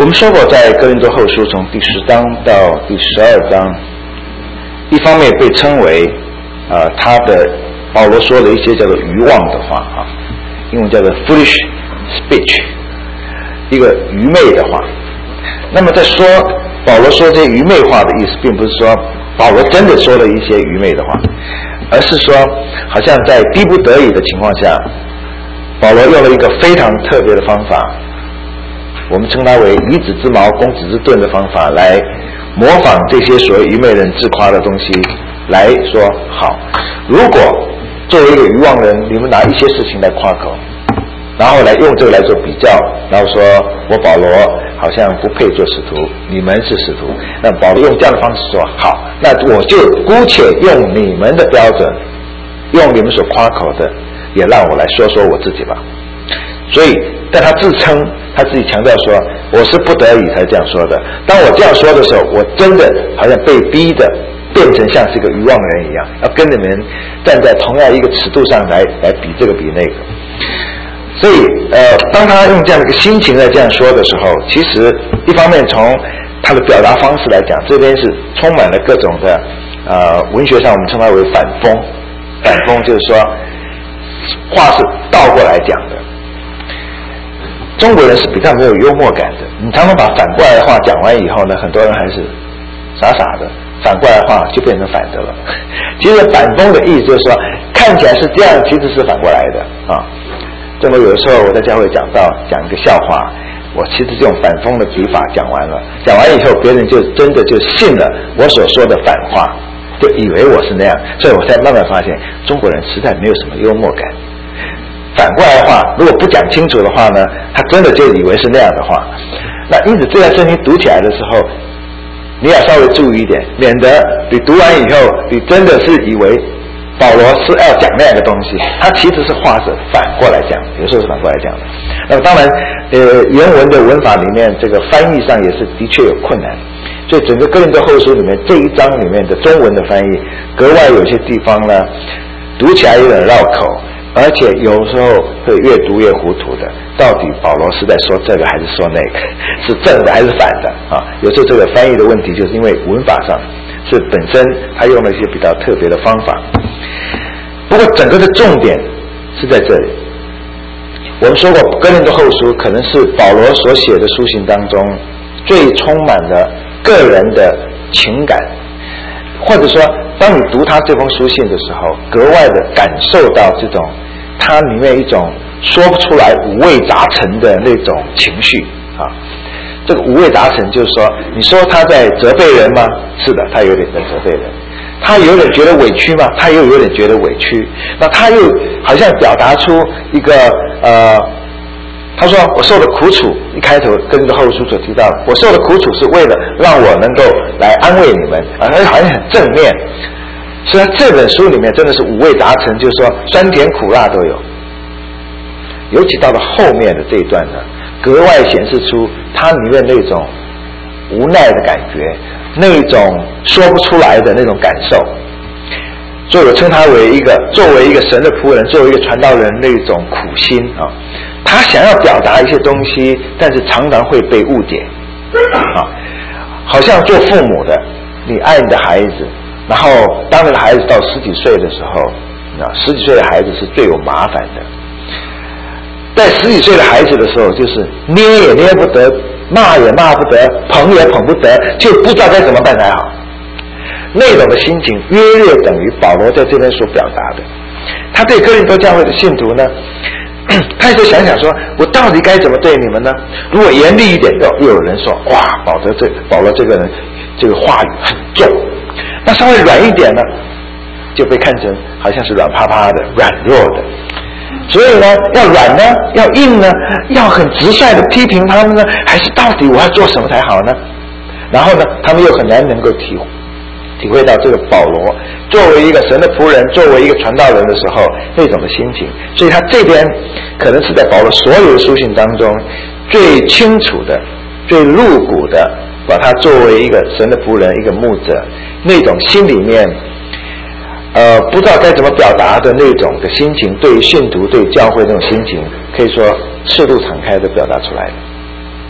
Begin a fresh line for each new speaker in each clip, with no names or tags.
我们说过，在哥林多后书从第10章到第12章，一方面被称为保罗说了一些叫做愚妄的话啊，英文叫做 foolish speech， 一个愚昧的话。那么在说保罗说这些愚昧话的意思，并不是说保罗真的说了一些愚昧的话，而是说好像在逼不得已的情况下，保罗用了一个非常特别的方法，我们称它为以子之矛攻子之盾的方法，来模仿这些所谓愚昧人自夸的东西，来说好，如果作为一个愚妄人，你们拿一些事情来夸口，然后来用这个来做比较，然后说我保罗好像不配做使徒，你们是使徒。那保罗用这样的方式说，好，那我就姑且用你们的标准，用你们所夸口的，也让我来说说我自己吧。所以但他自称，他自己强调说，我是不得已才这样说的。当我这样说的时候，我真的好像被逼的变成像是一个愚妄人一样，要跟你们站在同样一个尺度上来比这个比那个。所以当他用这样的一个心情来这样说的时候，其实一方面从他的表达方式来讲，这边是充满了各种的文学上我们称它为反讽。反讽就是说话是倒过来讲的。中国人是比较没有幽默感的，你常常把反过来的话讲完以后呢，很多人还是傻傻的，反过来的话就变成反的了。其实反讽的意思就是说，看起来是这样，其实是反过来的啊。这么有的时候我在教会讲一个笑话，我其实用反讽的笔法讲完了，讲完以后别人就真的就信了我所说的反话，就以为我是那样，所以我才慢慢发现中国人实在没有什么幽默感。反过来的话，如果不讲清楚的话呢，他真的就以为是那样的话。那因此这段圣经读起来的时候，你要稍微注意一点，免得你读完以后你真的是以为保罗是要讲那样的东西，他其实是话是反过来讲，有时候是反过来讲的。那么当然原文的文法里面这个翻译上也是的确有困难，所以整个哥林多后书里面这一章里面的中文的翻译格外有些地方呢读起来有点绕口，而且有时候会越读越糊涂的，到底保罗是在说这个还是说那个，是正的还是反的啊？有时候这个翻译的问题就是因为文法上是本身他用了一些比较特别的方法。不过整个的重点是在这里。我们说过哥林多后书可能是保罗所写的书信当中最充满了个人的情感，或者说当你读他这封书信的时候，格外的感受到这种他里面一种说不出来五味杂陈的那种情绪啊。这个五味杂陈就是说，你说他在责备人吗？是的，他有点在责备人。他有点觉得委屈吗？他又有点觉得委屈。那他又好像表达出一个他说我受的苦楚，一开头跟这个后书所提到的，我受的苦楚是为了让我能够来安慰你们，好像很正面。所以这本书里面真的是五味杂陈，就是说酸甜苦辣都有。尤其到了后面的这一段呢，格外显示出他里面那种无奈的感觉，那种说不出来的那种感受。所以我称他为作为一个神的仆人，作为一个传道人那种苦心啊。他想要表达一些东西，但是常常会被误解啊。好像做父母的，你爱你的孩子，然后当那个孩子到10几岁的时候，10几岁的孩子是最有麻烦的。在10几岁的孩子的时候，就是捏也捏不得，骂也骂不得，捧也捧不得，就不知道该怎么办才好。那种的心情约略等于保罗在这边所表达的。他对哥林多教会的信徒呢，他就想想说，我到底该怎么对你们呢？如果严厉一点，又有人说，哇，保罗这个人这个话语很重。那稍微软一点呢，就被看成好像是软趴趴的、软弱的。所以呢，要软呢，要硬呢，要很直率的批评他们呢，还是到底我要做什么才好呢？然后呢，他们又很难能够体会到这个保罗作为一个神的仆人，作为一个传道人的时候那种的心情。所以他这边可能是在保罗所有的书信当中最清楚的、最露骨的，把他作为一个神的仆人、一个牧者那种心里面不知道该怎么表达的那种的心情，对于信徒、对教会那种心情，可以说赤露敞开的表达出来的。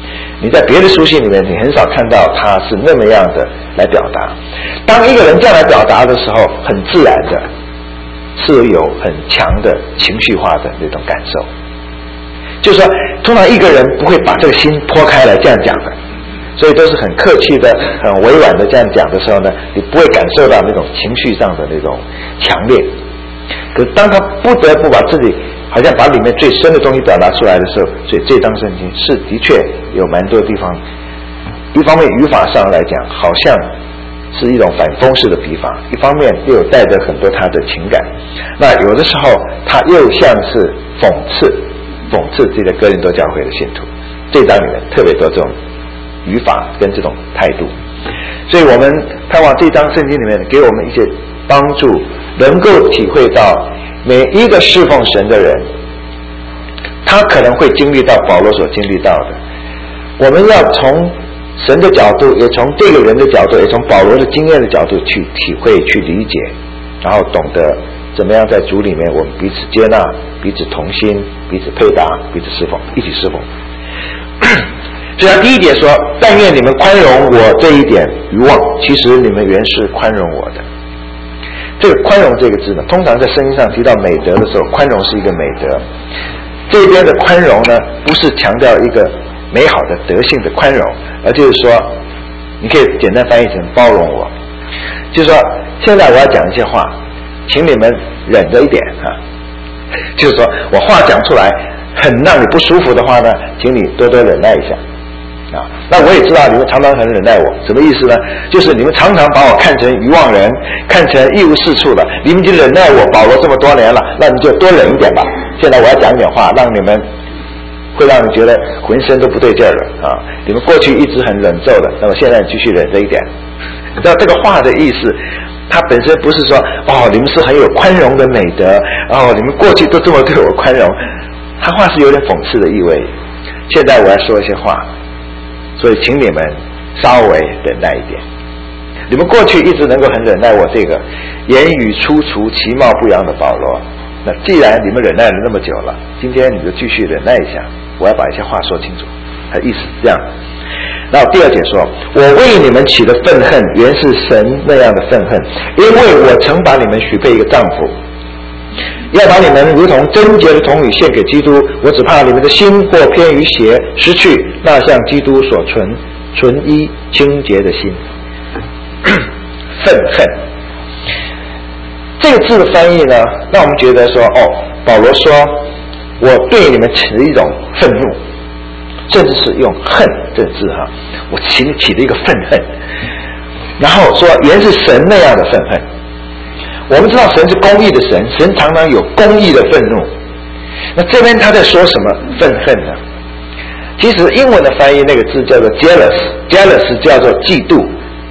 你在别的书信里面，你很少看到他是那么样的来表达。当一个人这样来表达的时候，很自然的是有很强的情绪化的那种感受。就是说，通常一个人不会把这个心剖开来这样讲的，所以都是很客气的、很委婉的这样讲的时候呢，你不会感受到那种情绪上的那种强烈。可是当他不得不把自己好像把里面最深的东西表达出来的时候，所以这张圣经是的确有蛮多地方，一方面语法上来讲好像是一种反讽式的笔法，一方面又有带着很多他的情感，那有的时候他又像是讽刺这个哥林多教会的信徒。这章里面特别多这种语法跟这种态度，所以我们盼望这章圣经里面给我们一些帮助，能够体会到每一个侍奉神的人，他可能会经历到保罗所经历到的。我们要从神的角度，也从这个人的角度，也从保罗的经验的角度去体会、去理解，然后懂得怎么样在主里面我们彼此接纳、彼此同心、彼此配搭、彼此侍奉，一起侍奉。所以他第一节说，但愿你们宽容我这一点愚妄，其实你们原是宽容我的。这个宽容这个字呢，通常在圣经上提到美德的时候，宽容是一个美德。这边的宽容呢，不是强调一个美好的德性的宽容，而就是说，你可以简单翻译成包容我。就是说，现在我要讲一些话，请你们忍着一点啊。就是说我话讲出来很让你不舒服的话呢，请你多多忍耐一下。啊，那我也知道你们常常很忍耐我，什么意思呢？就是你们常常把我看成愚妄人，看成一无是处的。你们已经忍耐我保罗这么多年了，那你就多忍一点吧。现在我要讲一点话，让你们会让你觉得浑身都不对劲儿了啊！你们过去一直很忍受的，那么现在继续忍着一点。那这个话的意思，它本身不是说哦，你们是很有宽容的美德，哦，你们过去都这么对我宽容，它话是有点讽刺的意味。现在我要说一些话。所以请你们稍微忍耐一点，你们过去一直能够很忍耐我这个言语粗俗其貌不扬的保罗，那既然你们忍耐了那么久了，今天你就继续忍耐一下，我要把一些话说清楚。他意思是这样。然后第二节说，我为你们起的愤恨原是神那样的愤恨，因为我曾把你们许配一个丈夫，要把你们如同贞洁的童女献给基督，我只怕你们的心或偏于邪，失去那像基督所纯一清洁的心。愤恨这个字的翻译呢，让我们觉得说，哦，保罗说我对你们起了一种愤怒，甚至是用恨这个字哈，我起了一个愤恨，然后说原是神那样的愤恨。我们知道神是公义的神，神常常有公义的愤怒。那这边他在说什么愤恨呢？其实英文的翻译那个字叫做 jealous 叫做嫉妒。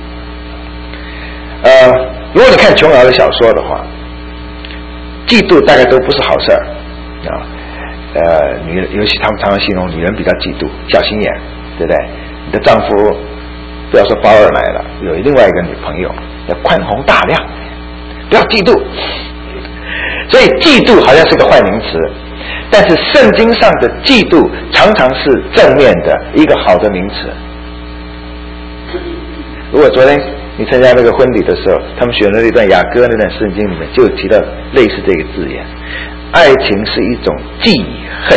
如果你看琼瑶的小说的话，嫉妒大概都不是好事儿啊。尤其他们常常形容女人比较嫉妒，小心眼，对不对？你的丈夫不要说包二奶了，有另外一个女朋友，要宽宏大量。不要嫉妒，所以嫉妒好像是个坏名词，但是圣经上的嫉妒常常是正面的一个好的名词。如果昨天你参加那个婚礼的时候，他们选了那段雅歌那段圣经里面就提到类似这个字眼，爱情是一种记恨。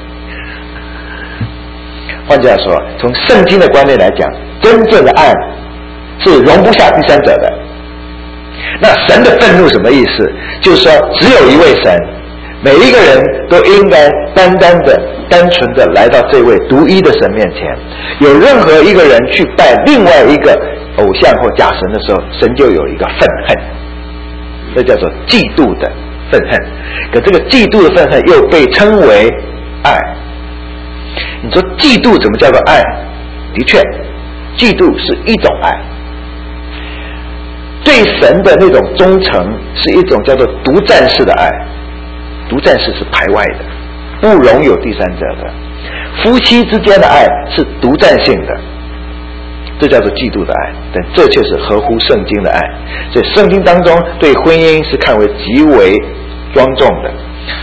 换句话说，从圣经的观念来讲，真正的爱是容不下第三者的。那神的愤怒什么意思？就是说只有一位神，每一个人都应该单纯的来到这位独一的神面前。有任何一个人去拜另外一个偶像或假神的时候，神就有一个愤恨，这叫做嫉妒的愤恨。可这个嫉妒的愤恨又被称为爱。你说嫉妒怎么叫做爱？的确，嫉妒是一种爱。对神的那种忠诚是一种叫做独占式的爱，独占式是排外的，不容有第三者的。夫妻之间的爱是独占性的，这叫做嫉妒的爱，但这却是合乎圣经的爱。所以圣经当中对婚姻是看为极为庄重的，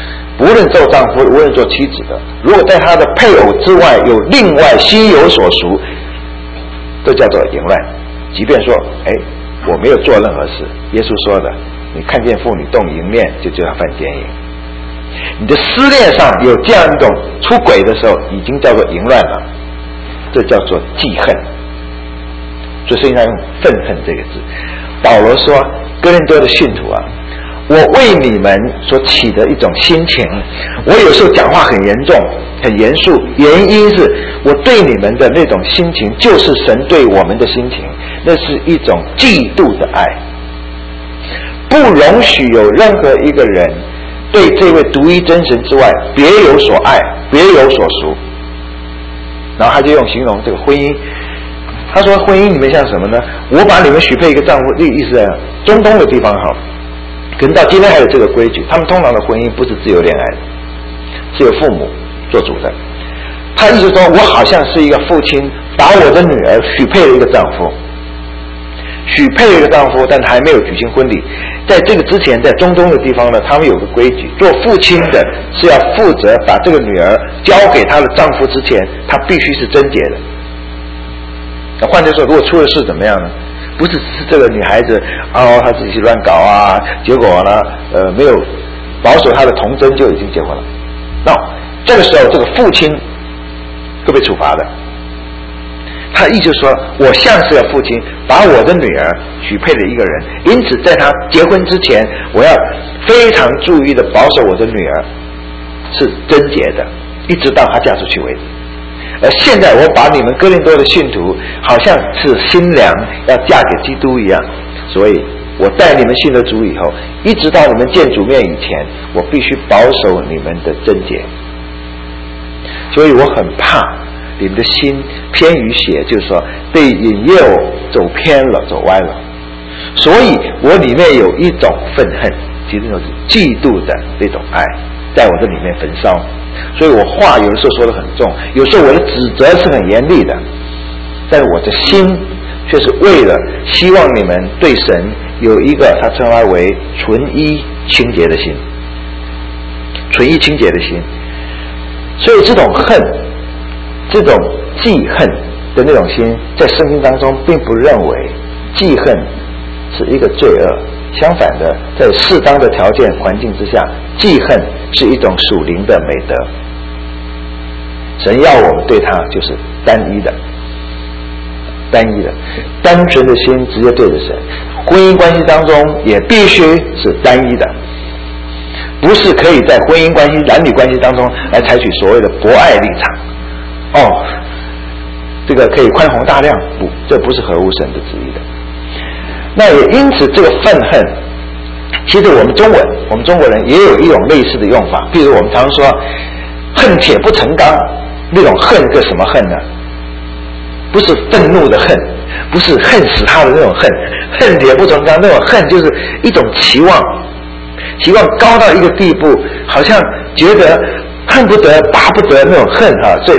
无论做丈夫无论做妻子的，如果在他的配偶之外有另外心有所属，都叫做淫乱。即便说我没有做任何事，耶稣说的，你看见妇女动淫念，就叫他犯奸淫。你的思念上有这样一种出轨的时候，已经叫做淫乱了，这叫做记恨。所以圣经上用愤恨这个字。保罗说哥林多的信徒啊，我为你们所起的一种心情，我有时候讲话很严重很严肃，原因是我对你们的那种心情就是神对我们的心情，那是一种嫉妒的爱，不容许有任何一个人对这位独一真神之外别有所爱别有所属。然后他就用形容这个婚姻，他说婚姻你们像什么呢？我把你们许配一个丈夫，这个意思啊，中东的地方好，可能到今天还有这个规矩，他们通常的婚姻不是自由恋爱的，是由父母做主的。他意思说我好像是一个父亲把我的女儿许配了一个丈夫，许配了一个丈夫，但还没有举行婚礼。在这个之前，在中东的地方呢，他们有个规矩，做父亲的是要负责把这个女儿交给她的丈夫之前，她必须是贞洁的。那换句话说，如果出了事怎么样呢？不是这个女孩子她自己乱搞啊，结果呢没有保守她的童贞就已经结婚了，那这个时候这个父亲会被处罚的。他意思说我像是个父亲把我的女儿许配了一个人，因此在他结婚之前我要非常注意的保守我的女儿是贞洁的，一直到她嫁出去为止。而现在我把你们哥林多的信徒好像是新娘要嫁给基督一样，所以我带你们信了主以后，一直到你们见主面以前，我必须保守你们的贞洁。所以我很怕你们的心偏于邪，就是说被引诱走偏了走歪了，所以我里面有一种愤恨，其实就是嫉妒的那种爱在我的里面焚烧。所以我话有的时候说得很重，有时候我的指责是很严厉的，但是我的心却是为了希望你们对神有一个他称它为纯一清洁的心，纯一清洁的心。所以这种恨这种记恨的那种心，在圣经当中并不认为记恨是一个罪恶，相反的，在适当的条件环境之下，记恨是一种属灵的美德。神要我们对他就是单一的单纯的心直接对着神。婚姻关系当中也必须是单一的，不是可以在婚姻关系男女关系当中来采取所谓的博爱立场。这个可以宽宏大量，不，这不是合乎神的旨意的。那也因此这个愤恨，其实我们中国人也有一种类似的用法，譬如我们常说恨铁不成钢，那种恨个什么恨呢？不是愤怒的恨，不是恨死他的那种恨，恨铁不成钢那种恨就是一种期望高到一个地步，好像觉得恨不得巴不得那种恨所以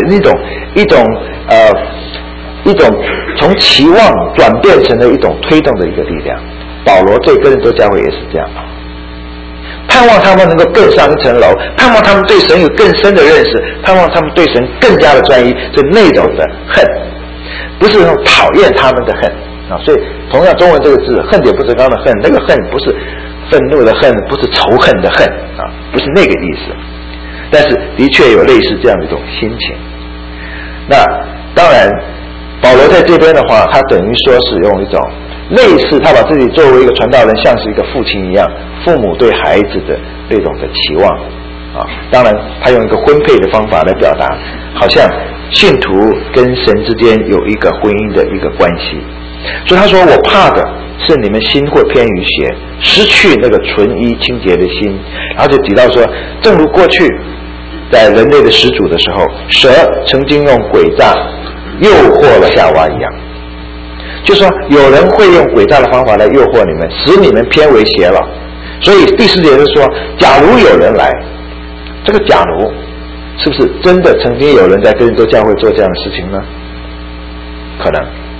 一种从期望转变成了一种推动的一个力量。保罗对哥林多教会也是这样，盼望他们能够更上一层楼，盼望他们对神有更深的认识，盼望他们对神更加的专一，是那种的恨，不是那种讨厌他们的恨所以同样中文这个字恨铁不成钢的恨，那个恨不是愤怒的恨，不是仇恨的恨不是那个意思，但是的确有类似这样的一种心情。那当然保罗在这边的话，他等于说是用一种类似他把自己作为一个传道人，像是一个父亲一样，父母对孩子的那种的期望当然他用一个婚配的方法来表达，好像信徒跟神之间有一个婚姻的一个关系。所以他说我怕的是你们心会偏于邪，失去那个纯一清洁的心。然后就提到说，正如过去在人类的始祖的时候，蛇曾经用诡诈诱惑了夏娃一样，就说有人会用诡诈的方法来诱惑你们，使你们偏为邪了。所以第4节就说，假如有人来，这个假如是不是真的曾经有人在哥林多教会做这样的事情呢？可能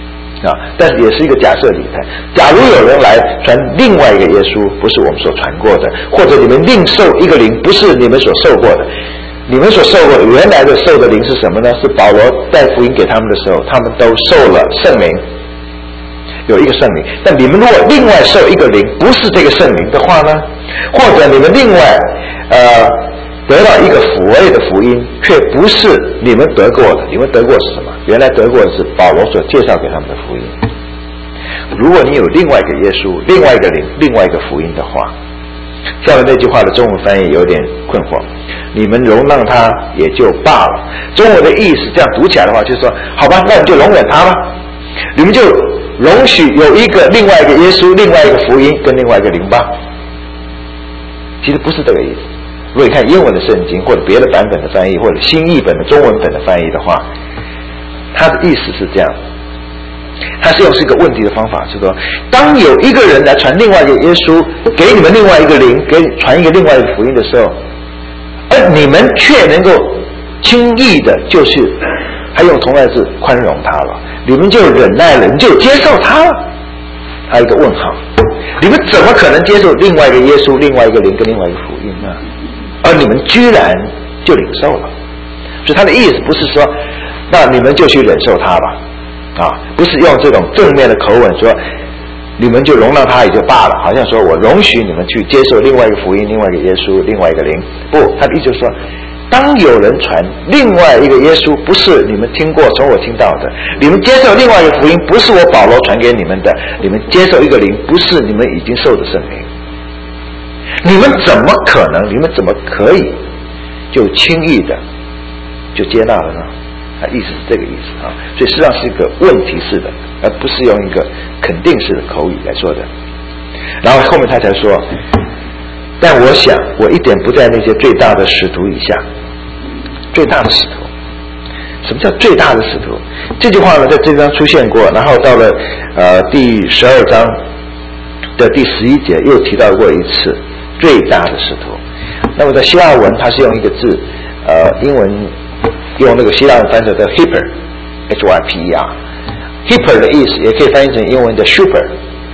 但是也是一个假设理态。假如有人来传另外一个耶稣，不是我们所传过的，或者你们另受一个灵，不是你们所受过的。你们所受过的原来的受的灵是什么呢？是保罗带福音给他们的时候，他们都受了圣灵，有一个圣灵。但你们如果另外受一个灵，不是这个圣灵的话呢，或者你们另外得到一个所谓的福音，却不是你们得过的。你们得过是什么？原来得过的是保罗所介绍给他们的福音。如果你有另外一个耶稣，另外一个灵，另外一个福音的话，下面那句话的中文翻译有点困惑，你们容让他也就罢了。中文的意思这样读起来的话，就是说，好吧，那你就容忍他吧，你们就容许有一个另外一个耶稣，另外一个福音跟另外一个灵吧。其实不是这个意思。如果你看英文的圣经或者别的版本的翻译，或者新译本的中文本的翻译的话，它的意思是这样，它是用是一个问题的方法，是说当有一个人来传另外一个耶稣，给你们另外一个灵，给传一个另外一个福音的时候，而你们却能够轻易的就是还用同样的字宽容他了，你们就忍耐了，你就接受他了。还有一个问号，你们怎么可能接受另外一个耶稣，另外一个灵跟另外一个福音呢？而你们居然就领受了。所以他的意思不是说那你们就去忍受他吧，不是用这种正面的口吻说你们就容让他也就罢了，好像说我容许你们去接受另外一个福音，另外一个耶稣，另外一个灵。不，他的意思就是说，当有人传另外一个耶稣，不是你们听过从我听到的，你们接受另外一个福音，不是我保罗传给你们的，你们接受一个灵，不是你们已经受的圣灵，你们怎么可能，你们怎么可以就轻易的就接纳了呢？意思是这个意思啊，所以实际上是一个问题式的，而不是用一个肯定式的口语来说的。然后后面他才说，但我想我一点不在那些最大的使徒以下。最大的使徒，什么叫最大的使徒？这句话呢在这章出现过，然后到了第12章的第11节又提到过一次最大的使徒。那么在希腊文它是用一个字，英文用那个希腊文翻译的 hyper hyper 的意思也可以翻译成英文的 super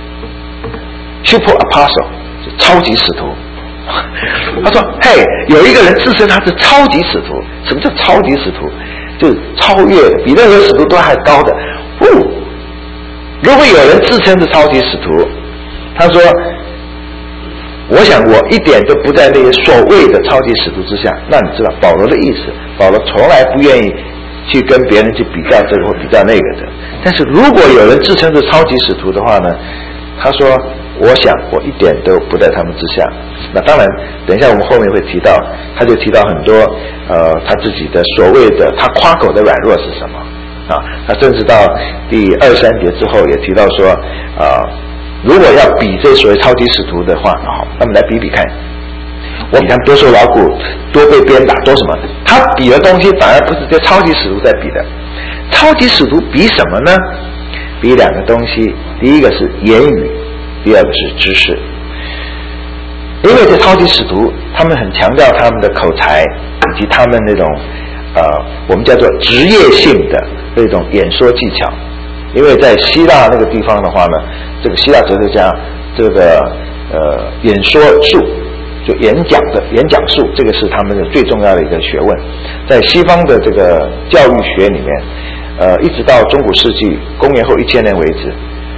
apostle 超级使徒。他说嘿，有一个人自称他是超级使徒。什么叫超级使徒？就是超越的，比任何使徒都还高的。如果有人自称是超级使徒，他说我想我一点都不在那些所谓的超级使徒之下。那你知道保罗的意思，保罗从来不愿意去跟别人去比较这个或比较那个的。但是如果有人自称是超级使徒的话呢，他说我想我一点都不在他们之下。那当然等一下我们后面会提到，他就提到很多他自己的所谓的他夸口的软弱是什么他甚至到第23节之后也提到说如果要比这所谓超级使徒的话，好，那么来比比看，我比他们多受劳苦，多被鞭打，多什么？他比的东西反而不是这超级使徒在比的。超级使徒比什么呢？比两个东西，第一个是言语，第二个是知识。因为这超级使徒他们很强调他们的口才以及他们那种我们叫做职业性的那种演说技巧。因为在希腊那个地方的话呢，这个希腊哲学家这个演说术，就演讲术，这个是他们的最重要的一个学问。在西方的这个教育学里面一直到中古世纪公元后1000年为止，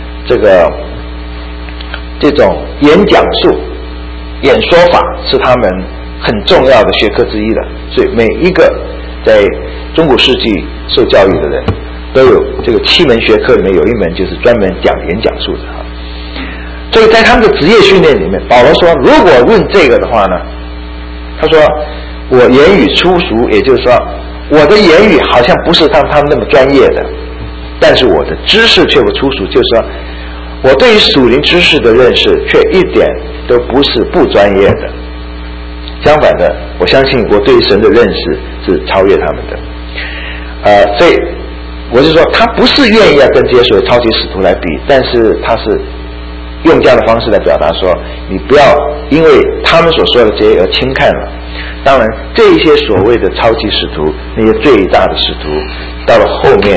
这种演讲术演说法是他们很重要的学科之一的。所以每一个在中古世纪受教育的人都有这个7门学科里面有一门就是专门讲演讲术的所以在他们的职业训练里面，保罗说如果论这个的话呢，他说我言语粗俗，也就是说我的言语好像不是他们那么专业的，但是我的知识却不粗俗，就是说我对于属灵知识的认识却一点都不是不专业的，相反的，我相信我对于神的认识是超越他们的。所以我就说他不是愿意要跟这些所谓超级使徒来比，但是他是用这样的方式来表达说，你不要因为他们所说的这些而轻看了。当然这一些所谓的超级使徒，那些最大的使徒，到了后面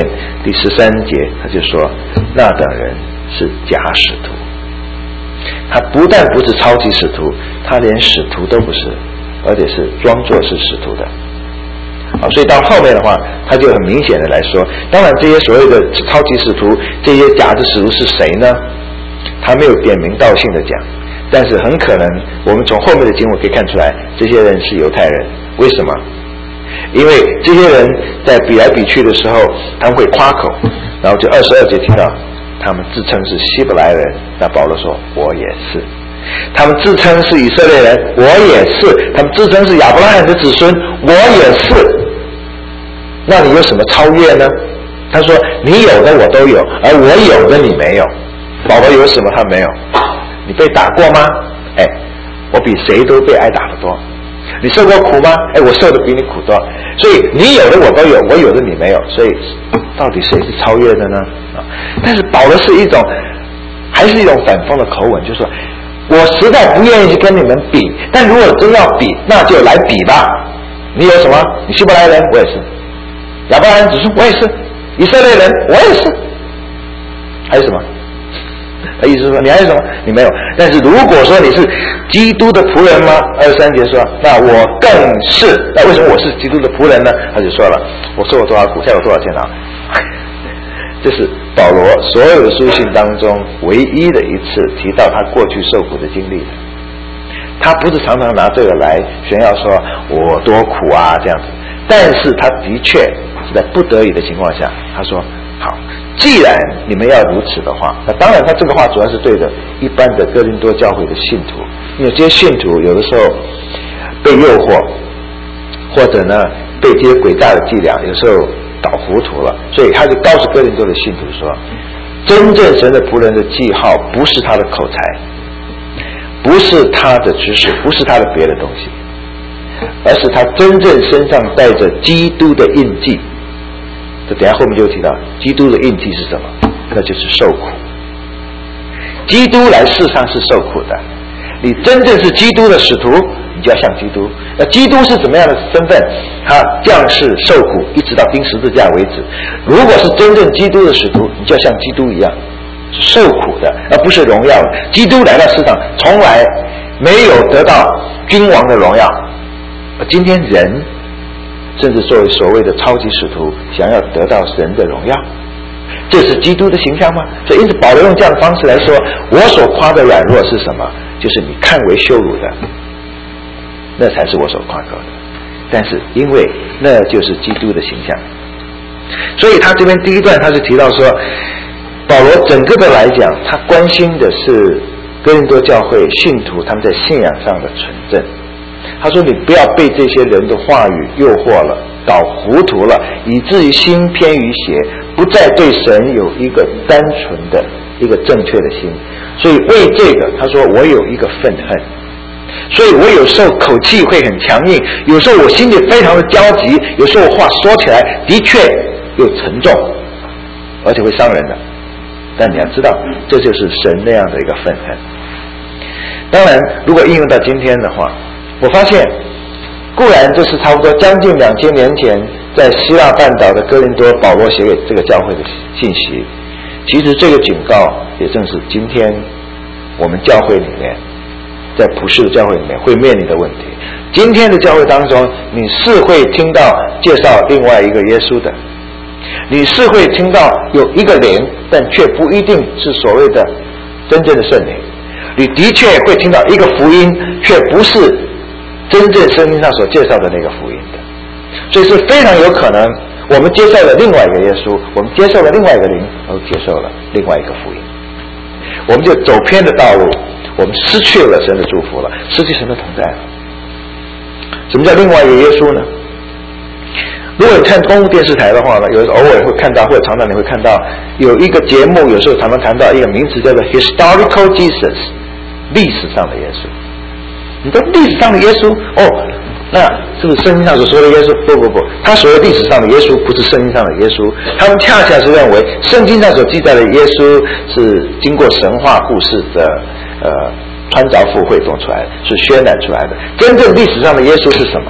第13节他就说，那等人是假使徒，他不但不是超级使徒，他连使徒都不是，而且是装作是使徒的。所以到后面的话，他就很明显的来说，当然这些所谓的超级使徒，这些假的使徒是谁呢？他没有点名道姓的讲，但是很可能我们从后面的经文可以看出来，这些人是犹太人。为什么？因为这些人在比来比去的时候，他们会夸口，然后就22节提到他们自称是希伯来人，那保罗说我也是。他们自称是以色列人，我也是；他们自称是亚伯拉罕的子孙，我也是。那你有什么超越呢？他说你有的我都有，而我有的你没有。保罗有什么他没有？你被打过吗？我比谁都被挨打得多。你受过苦吗？我受的比你苦多。所以你有的我都有，我有的你没有。所以到底谁是超越的呢？但是保罗是一种，还是一种反讽的口吻，就是说我实在不愿意去跟你们比，但如果真要比，那就来比吧。你有什么？你希伯来人，我也是；亚伯拉罕子孙，我也是；以色列人，我也是。还有什么？他意思是说你还有什么？你没有。但是如果说你是基督的仆人吗？23节说，那我更是。那为什么我是基督的仆人呢？他就说了，我受了多少苦，下有多少钱啊？这是保罗所有的书信当中唯一的一次提到他过去受苦的经历的。他不是常常拿这个来炫耀说我多苦啊这样子，但是他的确是在不得已的情况下，他说好，既然你们要如此的话，那当然他这个话主要是对的一般的哥林多教会的信徒，因为这些信徒有的时候被诱惑，或者呢被这些诡诈的伎俩有时候搞糊涂了，所以他就告诉哥林多的信徒说，真正神的仆人的记号不是他的口才，不是他的知识，不是他的别的东西，而是他真正身上带着基督的印记。这等一下后面就提到基督的印记是什么，那就是受苦。基督来世上是受苦的，你真正是基督的使徒，你就要像基督。那基督是怎么样的身份？他降世受苦，一直到钉十字架为止。如果是真正基督的使徒，你就要像基督一样，是受苦的，而不是荣耀的。基督来到世上，从来没有得到君王的荣耀。今天人甚至作为所谓的超级使徒，想要得到神的荣耀，这是基督的形象吗？所以因此保罗用这样的方式来说，我所夸的软弱是什么？就是你看为羞辱的，那才是我所夸口的。但是因为那就是基督的形象，所以他这边第一段他就提到说，保罗整个的来讲，他关心的是哥林多教会信徒他们在信仰上的纯正。他说你不要被这些人的话语诱惑了，搞糊涂了，以至于心偏于邪，不再对神有一个单纯的一个正确的心。所以为这个他说我有一个愤恨，所以我有时候口气会很强硬，有时候我心里非常的焦急，有时候我话说起来的确又沉重，而且会伤人的。但你要知道，这就是神那样的一个愤恨。当然如果应用到今天的话，我发现固然这是差不多将近2000年前在希腊半岛的哥林多保罗写给这个教会的信息，其实这个警告也正是今天我们教会里面在普世的教会里面会面临的问题。今天的教会当中，你是会听到介绍另外一个耶稣的，你是会听到有一个灵，但却不一定是所谓的真正的圣灵，你的确会听到一个福音，却不是真正圣经上所介绍的那个福音的。所以是非常有可能我们接受了另外一个耶稣，我们接受了另外一个灵，而接受了另外一个福音，我们就走偏的道路，我们失去了神的祝福了，失去神的同在了。什么叫另外一个耶稣呢？如果你看公共电视台的话呢，有时偶尔会看到，或者常常你会看到有一个节目，有时候常常谈到一个名词叫做 historical Jesus， 历史上的耶稣。你说历史上的耶稣那是不是圣经上所说的耶稣？不，他所谓历史上的耶稣不是圣经上的耶稣，他们恰恰是认为圣经上所记载的耶稣是经过神话故事的穿凿附会做出来的，是渲染出来的。真正历史上的耶稣是什么？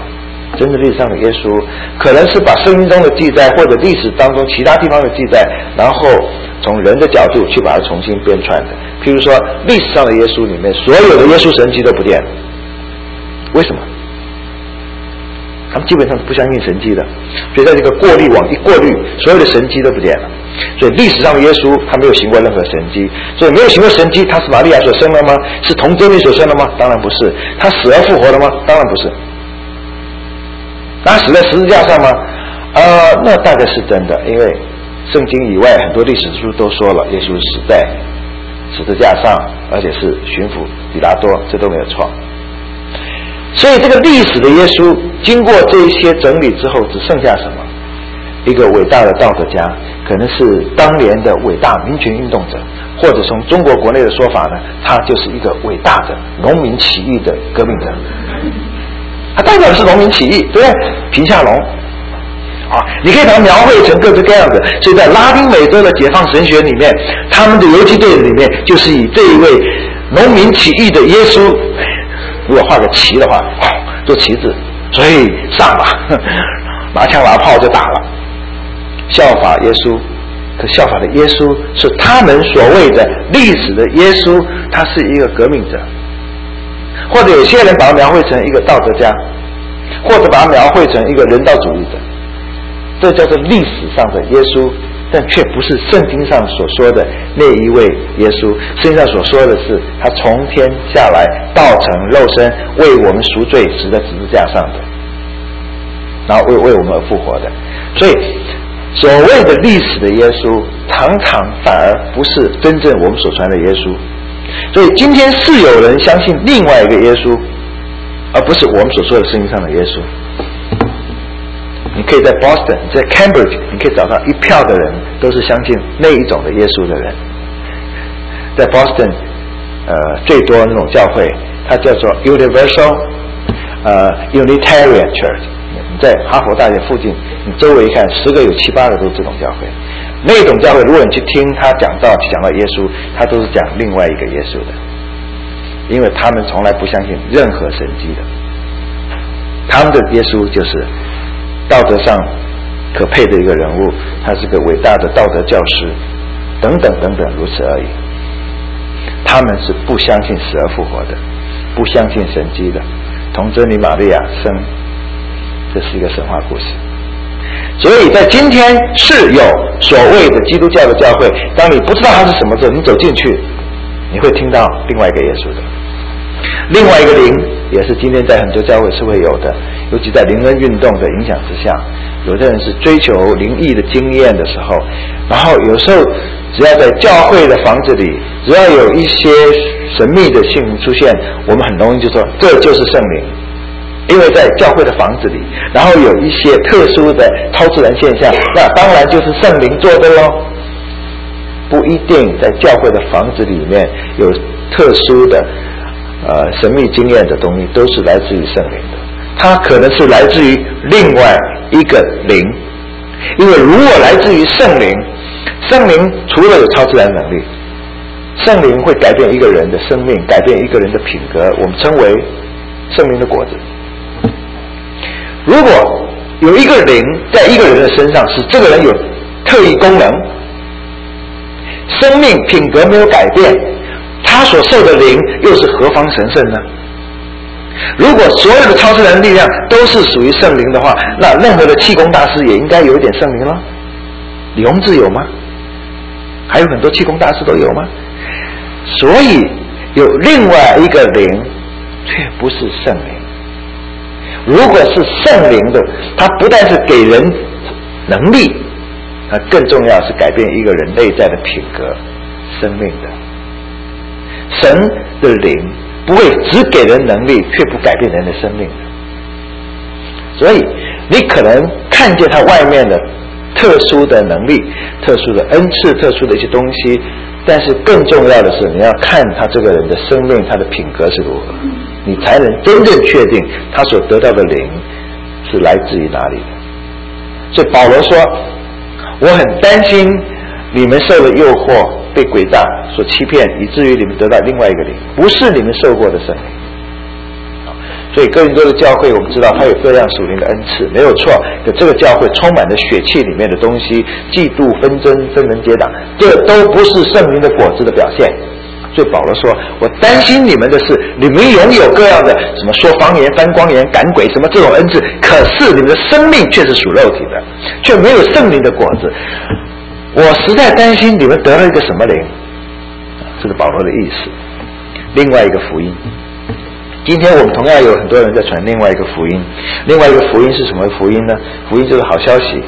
真正历史上的耶稣，可能是把圣经中的记载或者历史当中其他地方的记载，然后从人的角度去把它重新编串的。譬如说，历史上的耶稣里面，所有的耶稣神迹都不见了，为什么？他们基本上是不相信神迹的，所以在这个过滤网一过滤，所有的神迹都不见了。所以历史上的耶稣他没有行过任何神迹，所以没有行过神迹，他是玛利亚所生的吗？是童贞女所生的吗？当然不是。他死而复活的吗？当然不是。他死在十字架上吗？那大概是真的，因为圣经以外很多历史书都说了，耶稣死在十字架上，而且是巡抚比拉多，这都没有错。所以这个历史的耶稣经过这一些整理之后，只剩下什么？一个伟大的道德家，可能是当年的伟大民权运动者，或者从中国国内的说法呢，他就是一个伟大的农民起义的革命者。他代表的是农民起义，对不对？贫下农你可以把它描绘成各式各样的。所以在拉丁美洲的解放神学里面，他们的游击队里面就是以这一位农民起义的耶稣，如果画个旗的话，做旗子，所以上吧，拿枪拿炮就打了，效法耶稣。可效法的耶稣是他们所谓的历史的耶稣，他是一个革命者，或者有些人把他描绘成一个道德家，或者把他描绘成一个人道主义者，这叫做历史上的耶稣，但却不是圣经上所说的那一位耶稣。圣经上所说的是他从天下来，道成肉身，为我们赎罪，死在十字架上的，然后为我们而复活的。所以所谓的历史的耶稣，常常反而不是真正我们所传的耶稣。所以今天是有人相信另外一个耶稣，而不是我们所说的圣经上的耶稣。你可以在 Boston， 在 Cambridge， 你可以找到一票的人都是相信那一种的耶稣的人。在 Boston， 最多那种教会，它叫做 Universal Unitarian Church。你在哈佛大学附近，你周围一看，10个有7、8个都是这种教会。那种教会，如果你去听他讲到耶稣，他都是讲另外一个耶稣的，因为他们从来不相信任何神迹的。他们的耶稣就是道德上可配的一个人物，他是个伟大的道德教师，等等等等，如此而已。他们是不相信死而复活的，不相信神迹的。童贞女玛利亚生，这是一个神话故事。所以在今天是有所谓的基督教的教会，当你不知道它是什么时候，你走进去，你会听到另外一个耶稣的，另外一个灵，也是今天在很多教会是会有的。尤其在灵恩运动的影响之下，有的人是追求灵异的经验的时候，然后有时候只要在教会的房子里，只要有一些神秘的性出现，我们很容易就说这就是圣灵。因为在教会的房子里，然后有一些特殊的超自然现象，那当然就是圣灵做的咯。不一定在教会的房子里面有特殊的神秘经验的东西都是来自于圣灵的，它可能是来自于另外一个灵。因为如果来自于圣灵，圣灵除了有超自然能力，圣灵会改变一个人的生命，改变一个人的品格，我们称为圣灵的果子。如果有一个灵在一个人的身上，使这个人有特异功能，生命品格没有改变，他所受的灵又是何方神圣呢？如果所有的超自然力量都是属于圣灵的话，那任何的气功大师也应该有一点圣灵了。李洪志有吗？还有很多气功大师都有吗？所以有另外一个灵，却不是圣灵。如果是圣灵的，它不但是给人能力，它更重要是改变一个人内在的品格、生命的。神的灵不会只给人能力，却不改变人的生命的。所以你可能看见他外面的特殊的能力、特殊的恩赐、特殊的一些东西，但是更重要的是你要看他这个人的生命，他的品格是如何，你才能真正确定他所得到的灵是来自于哪里的。所以保罗说，我很担心你们受了诱惑，被诡诈所欺骗，以至于你们得到另外一个灵，不是你们受过的圣灵。 所以哥林多的教会我们知道它有各样属灵的恩赐，没有错。可这个教会充满着血气里面的东西，嫉妒纷争分门结党，这都不是圣灵的果子的表现。所以保罗说，我担心你们的是，你们拥有各样的什么说方言、翻光言、赶鬼什么这种恩赐，可是你们的生命却是属肉体的，却没有圣灵的果子。我实在担心你们得了一个什么灵，这是保罗的意思。另外一个福音，今天我们同样有很多人在传另外一个福音。另外一个福音是什么福音呢？福音就是好消息。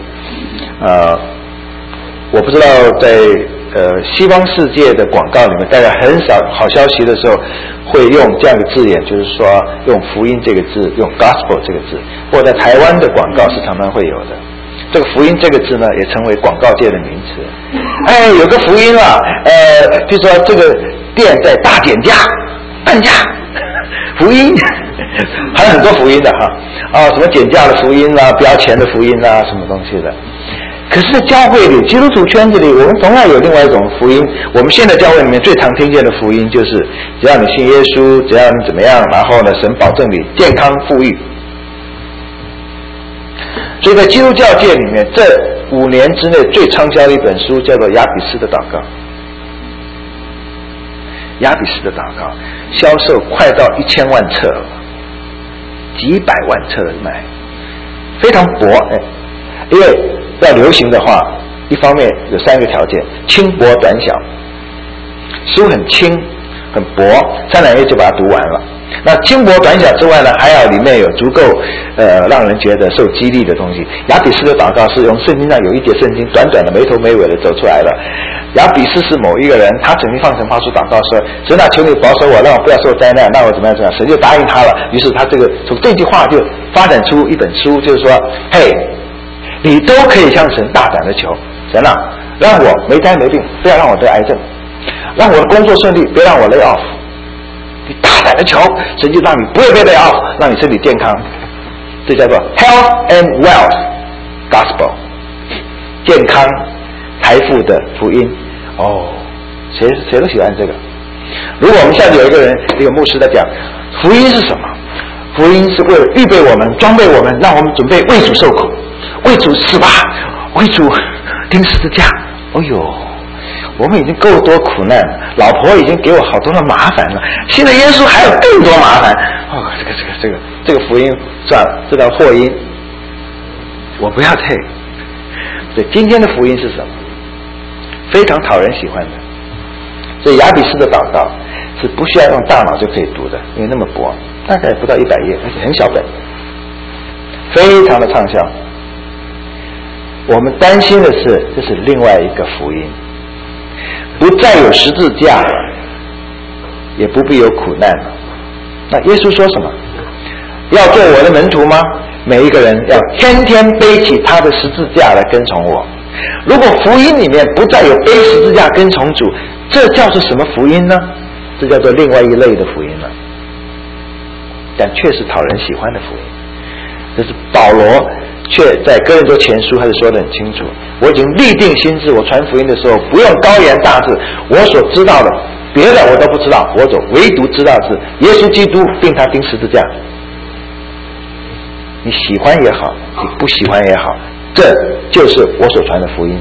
我不知道在西方世界的广告里面，大家很少好消息的时候会用这样的字眼，就是说用福音这个字，用 gospel 这个字，或者在台湾的广告是常常会有的。这个福音这个字呢，也成为广告界的名词。哎，有个福音啊，比如说这个店在大减价、半价，福音，还有很多福音的哈，什么减价的福音啦、标钱的福音啦，什么东西的。可是在教会里，基督徒圈子里，我们同样有另外一种福音。我们现在教会里面最常听见的福音就是，只要你信耶稣，只要你怎么样，然后呢，神保证你健康富裕。所以在基督教界里面，这5年之内最畅销的一本书叫做《雅比斯的祷告》。雅比斯的祷告销售快到1000万册了，几百万册的卖，非常薄。因为要流行的话，一方面有3个条件：轻薄短小。书很轻很薄，3-2页就把它读完了。那轻薄短小之外呢，还要里面有足够让人觉得受激励的东西。雅比斯的祷告是用圣经上有一节圣经短短的没头没尾的走出来了。雅比斯是某一个人，他曾经放声发出祷告说：神啊，求你保守我，让我不要受灾难，让我怎么样怎么样。神就答应他了。于是他从这句话就发展出一本书，就是说，嘿，你都可以向神大胆的求，神啊，让我没灾没病，不要让我得癌症，让我的工作顺利，别让我 lay off。你大胆的求，神就让你不会被 lay off，让你身体健康。这叫做 health and wealth gospel， 健康财富的福音。谁都喜欢这个。如果我们下次有一个牧师在讲福音是什么，福音是为了预备我们、装备我们，让我们准备为主受苦，为主死吧，为主钉十字架。我们已经够多苦难了，老婆已经给我好多的麻烦了，现在耶稣还有更多麻烦。这个福音算了，这条祸音我不要 take。所以今天的福音是什么？非常讨人喜欢的。所以雅比斯的祷告是不需要用大脑就可以读的，因为那么薄，大概不到100页，而且很小本，非常的畅销。我们担心的是，这是另外一个福音，不再有十字架了，也不必有苦难了。那耶稣说什么？要做我的门徒吗？每一个人要天天背起他的十字架来跟从我。如果福音里面不再有背十字架跟从主，这叫做什么福音呢？这叫做另外一类的福音了，但却是讨人喜欢的福音。这是保罗却在哥林多前书还是说得很清楚，我已经立定心志，我传福音的时候不用高言大志，我所知道的别的我都不知道，我所唯独知道的是耶稣基督并他钉十字架。你喜欢也好，你不喜欢也好，这就是我所传的福音。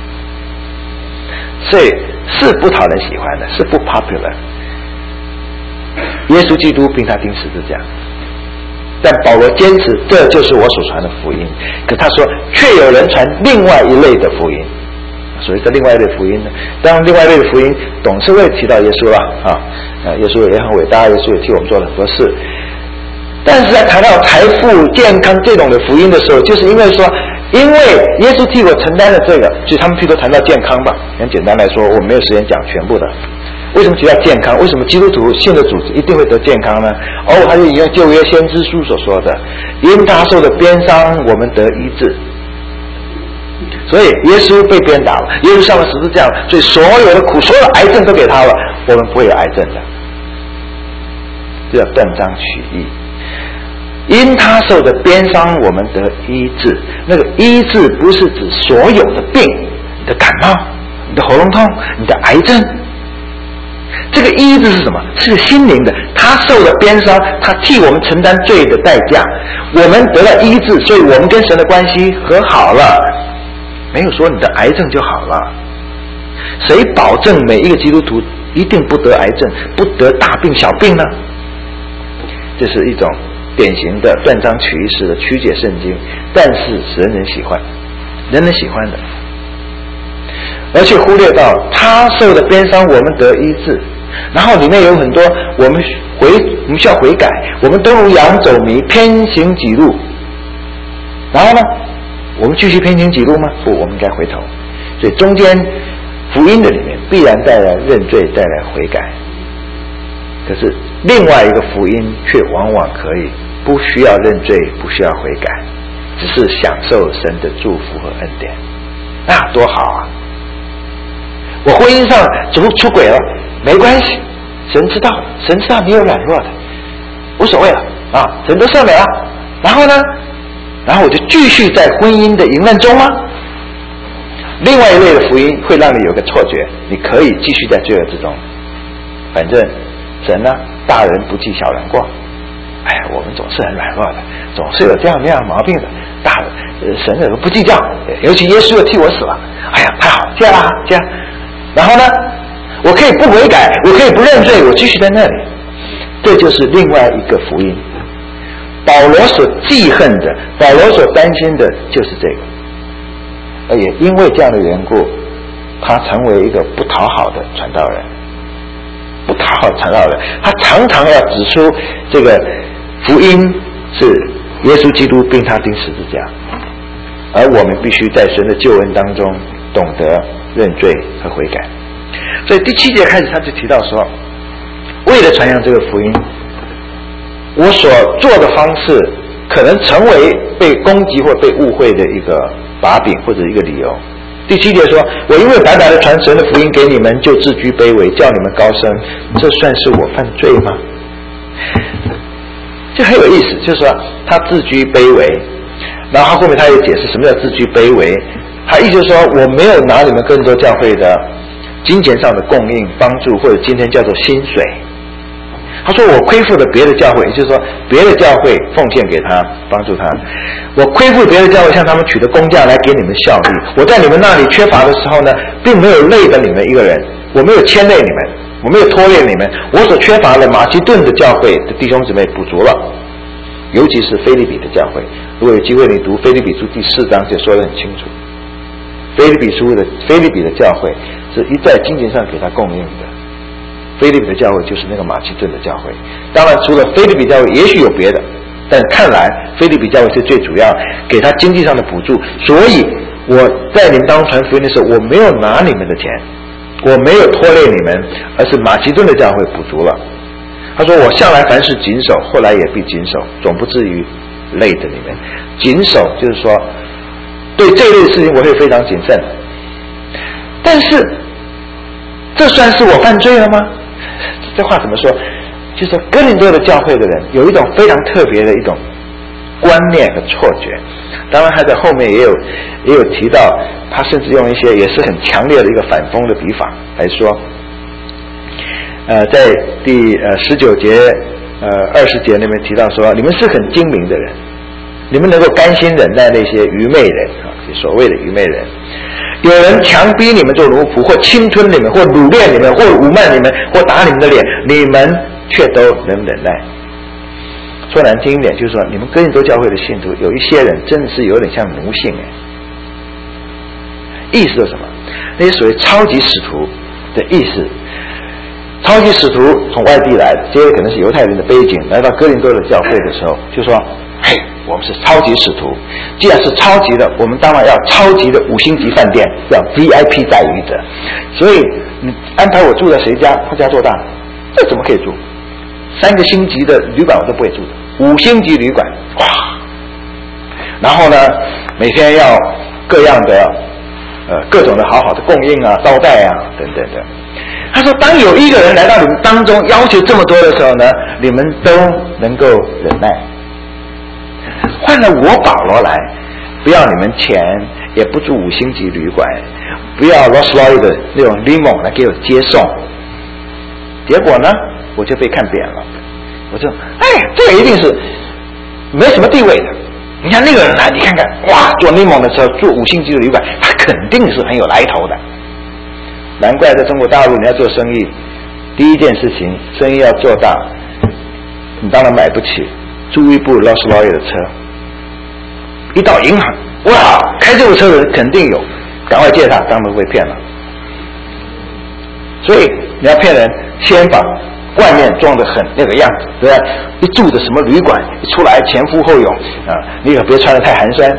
所以是不讨人喜欢的，是不 popular。耶稣基督并他钉十字架，但保罗坚持这就是我所传的福音。可他说却有人传另外一类的福音。所谓的另外一类福音呢，当然另外一类的福音总是会提到耶稣了耶稣也很伟大，耶稣也替我们做了很多事。但是在谈到财富、健康这种的福音的时候，就是因为说，因为耶稣替我承担了这个，所以他们譬如谈到健康吧。很简单来说，我没有时间讲全部的。为什么提到健康？为什么基督徒信的主一定会得健康呢？他就引用旧约先知书所说的，因他受的鞭伤，我们得医治。所以耶稣被鞭打了，耶稣上了十字架了，所以所有的苦、所有的癌症都给他了，我们不会有癌症的。这叫断章取义。因他受的鞭伤，我们得医治。那个医治不是指所有的病，你的感冒、你的喉咙痛、你的癌症。这个医治是什么？是心灵的。他他受了鞭伤，他替我们承担罪的代价，我们得了医治，所以我们跟神的关系和好了。没有说你的癌症就好了，谁保证每一个基督徒一定不得癌症，不得大病小病呢？这是一种典型的断章取义式的曲解圣经，但是人人喜欢，人人喜欢的，而且忽略到他受的鞭伤，我们得医治，然后里面有很多我们需要悔改，我们都如羊走迷，偏行己路，然后呢，我们继续偏行己路吗？不，我们应该回头。所以中间福音的里面必然带来认罪，带来悔改。可是另外一个福音却往往可以不需要认罪，不需要悔改，只是享受神的祝福和恩典，那多好啊！我婚姻上出轨了，没关系，神知道你有软弱的，无所谓了啊，神都赦免了。然后呢，然后我就继续在婚姻的淫乱中吗？另外一类的福音会让你有个错觉，你可以继续在罪恶之中，反正神呢，大人不计小人过。哎呀，我们总是很软弱的，总是有这样那样毛病的，神都不计较，尤其耶稣又替我死了，哎呀，太好，这样啦，这样。然后呢，我可以不悔改，我可以不认罪，我继续在那里。这就是另外一个福音。保罗所记恨的，保罗所担心的就是这个，而也因为这样的缘故，他成为一个不讨好的传道人。不讨好传道人，他常常要指出这个福音是耶稣基督并他钉十字架，而我们必须在神的救恩当中懂得认罪和悔改。所以第7节开始他就提到说，为了传扬这个福音，我所做的方式可能成为被攻击或被误会的一个把柄或者一个理由。第7节说，我因为白白的传神的福音给你们，就自居卑微，叫你们高升，这算是我犯罪吗？这很有意思，就是说他自居卑微，然后后面他也解释什么叫自居卑微，他意思就是说，我没有拿你们更多教会的金钱上的供应帮助，或者今天叫做薪水。他说我亏负了别的教会，也就是说别的教会奉献给他，帮助他，我亏负别的教会，向他们取得工价来给你们效力。我在你们那里缺乏的时候呢，并没有累的你们一个人，我没有牵累你们，我没有拖累你们，我所缺乏的马其顿的教会的弟兄姊妹补足了，尤其是腓立比的教会。如果有机会你读腓立比书第4章就说得很清楚，腓立比的教会是一在金钱上给他供应的。腓立比的教会就是那个马其顿的教会，当然除了腓立比教会也许有别的，但看来腓立比教会是最主要给他经济上的补助。所以我在你们当中传福音的时候，我没有拿你们的钱，我没有拖累你们，而是马其顿的教会补足了。他说我向来凡事谨守，后来也必谨守，总不至于累着你们。谨守就是说对这类事情我会非常谨慎，但是这算是我犯罪了吗？这话怎么说？就是说哥林多的教会的人有一种非常特别的一种观念和错觉。当然他在后面也有提到，他甚至用一些也是很强烈的一个反讽的笔法来说。在第19节20节那边提到说，你们是很精明的人，你们能够甘心忍耐那些愚昧人啊，所谓的愚昧人。有人强逼你们做奴仆，或侵吞你们，或掳掠你们，或辱骂你们，或打你们的脸，你们却都能忍耐。说难听一点，就是说你们哥林多教会的信徒有一些人真的是有点像奴性意思是什么？那些所谓超级使徒的意思，超级使徒从外地来的，这些可能是犹太人的背景，来到哥林多的教会的时候就说，嘿，我们是超级使徒，既然是超级的，我们当然要超级的5星级饭店，要 VIP 待遇的，所以你安排我住在谁家，他家多大，这怎么可以住？3个星级的旅馆我都不会住的，5星级旅馆，哇！然后呢，每天要各样的各种的好好的供应啊、招待啊等等的。他说，当有一个人来到你们当中要求这么多的时候呢，你们都能够忍耐。换了我保罗来，不要你们钱，也不住5星级旅馆，不要罗斯劳的那种 limo 来给我接送，结果呢，我就被看扁了。 我就这个一定是没什么地位的。你看那个人来，你看看，哇，坐那么猛的车，住5星级的旅馆，他肯定是很有来头的。难怪在中国大陆你要做生意，第一件事情，生意要做大，你当然买不起租一部劳斯劳斯的车，一到银行，哇，开这部车的人肯定有，赶快借他，当然会骗了。所以你要骗人，先把外面装得很那个样子，对吧？一住的什么旅馆，一出来前呼后拥啊，你可别穿得太寒酸。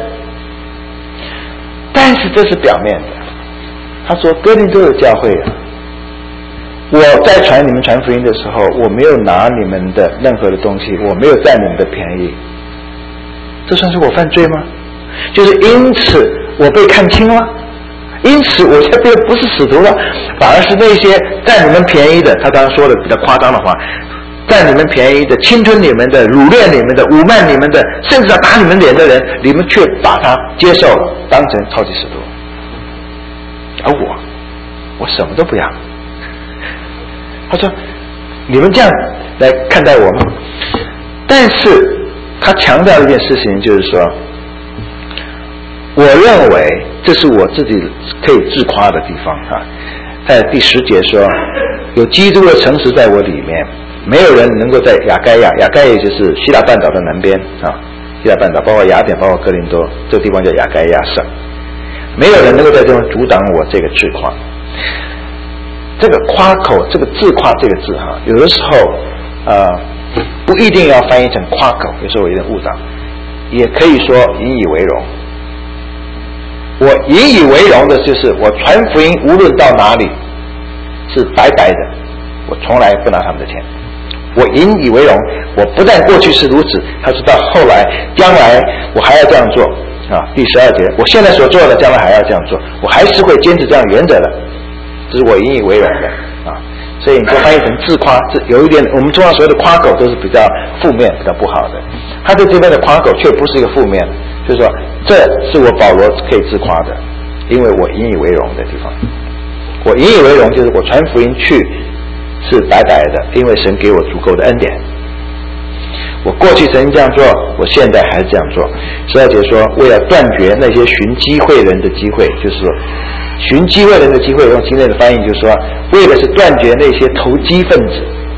但是这是表面的。他说哥林多的教会啊，我在传你们传福音的时候，我没有拿你们的任何的东西，我没有占你们的便宜，这算是我犯罪吗？就是因此我被看轻了，因此我现在不是使徒了，反而是那些占你们便宜的，他当然说的比较夸张的话，占你们便宜的、侵吞你们的、掳掠你们的、侮慢你们的，甚至要打你们脸的人，你们却把他接受了，当成超级使徒。而我什么都不要。他说你们这样来看待我吗？但是他强调一件事情，就是说我认为这是我自己可以自夸的地方啊。在第10节说，有基督的诚实在我里面，没有人能够在亚该亚也就是希腊半岛的南边啊，希腊半岛包括雅典包括哥林多，这个地方叫亚该亚省，没有人能够在这种阻挡我这个自夸。这个夸口，这个自夸这个字哈，有的时候不一定要翻译成夸口，有时候我有点误导，也可以说引以为荣。我引以为荣的就是我传福音无论到哪里是白白的，我从来不拿他们的钱。我引以为荣，我不但过去是如此，他说到后来将来我还要这样做啊。第12节，我现在所做的将来还要这样做，我还是会坚持这样原则的，这是我引以为荣的啊。所以你就翻译成自夸，这有一点我们中国所谓的夸口都是比较负面比较不好的，他对这边的夸口却不是一个负面，就是说这是我保罗可以自夸的，因为我引以为荣的地方。我引以为荣就是我传福音去是白白的，因为神给我足够的恩典。我过去曾经这样做，我现在还是这样做。12节说，为了断绝那些寻机会人的机会，就是说寻机会人的机会，用今天的翻译就是说，为的是断绝那些投机分子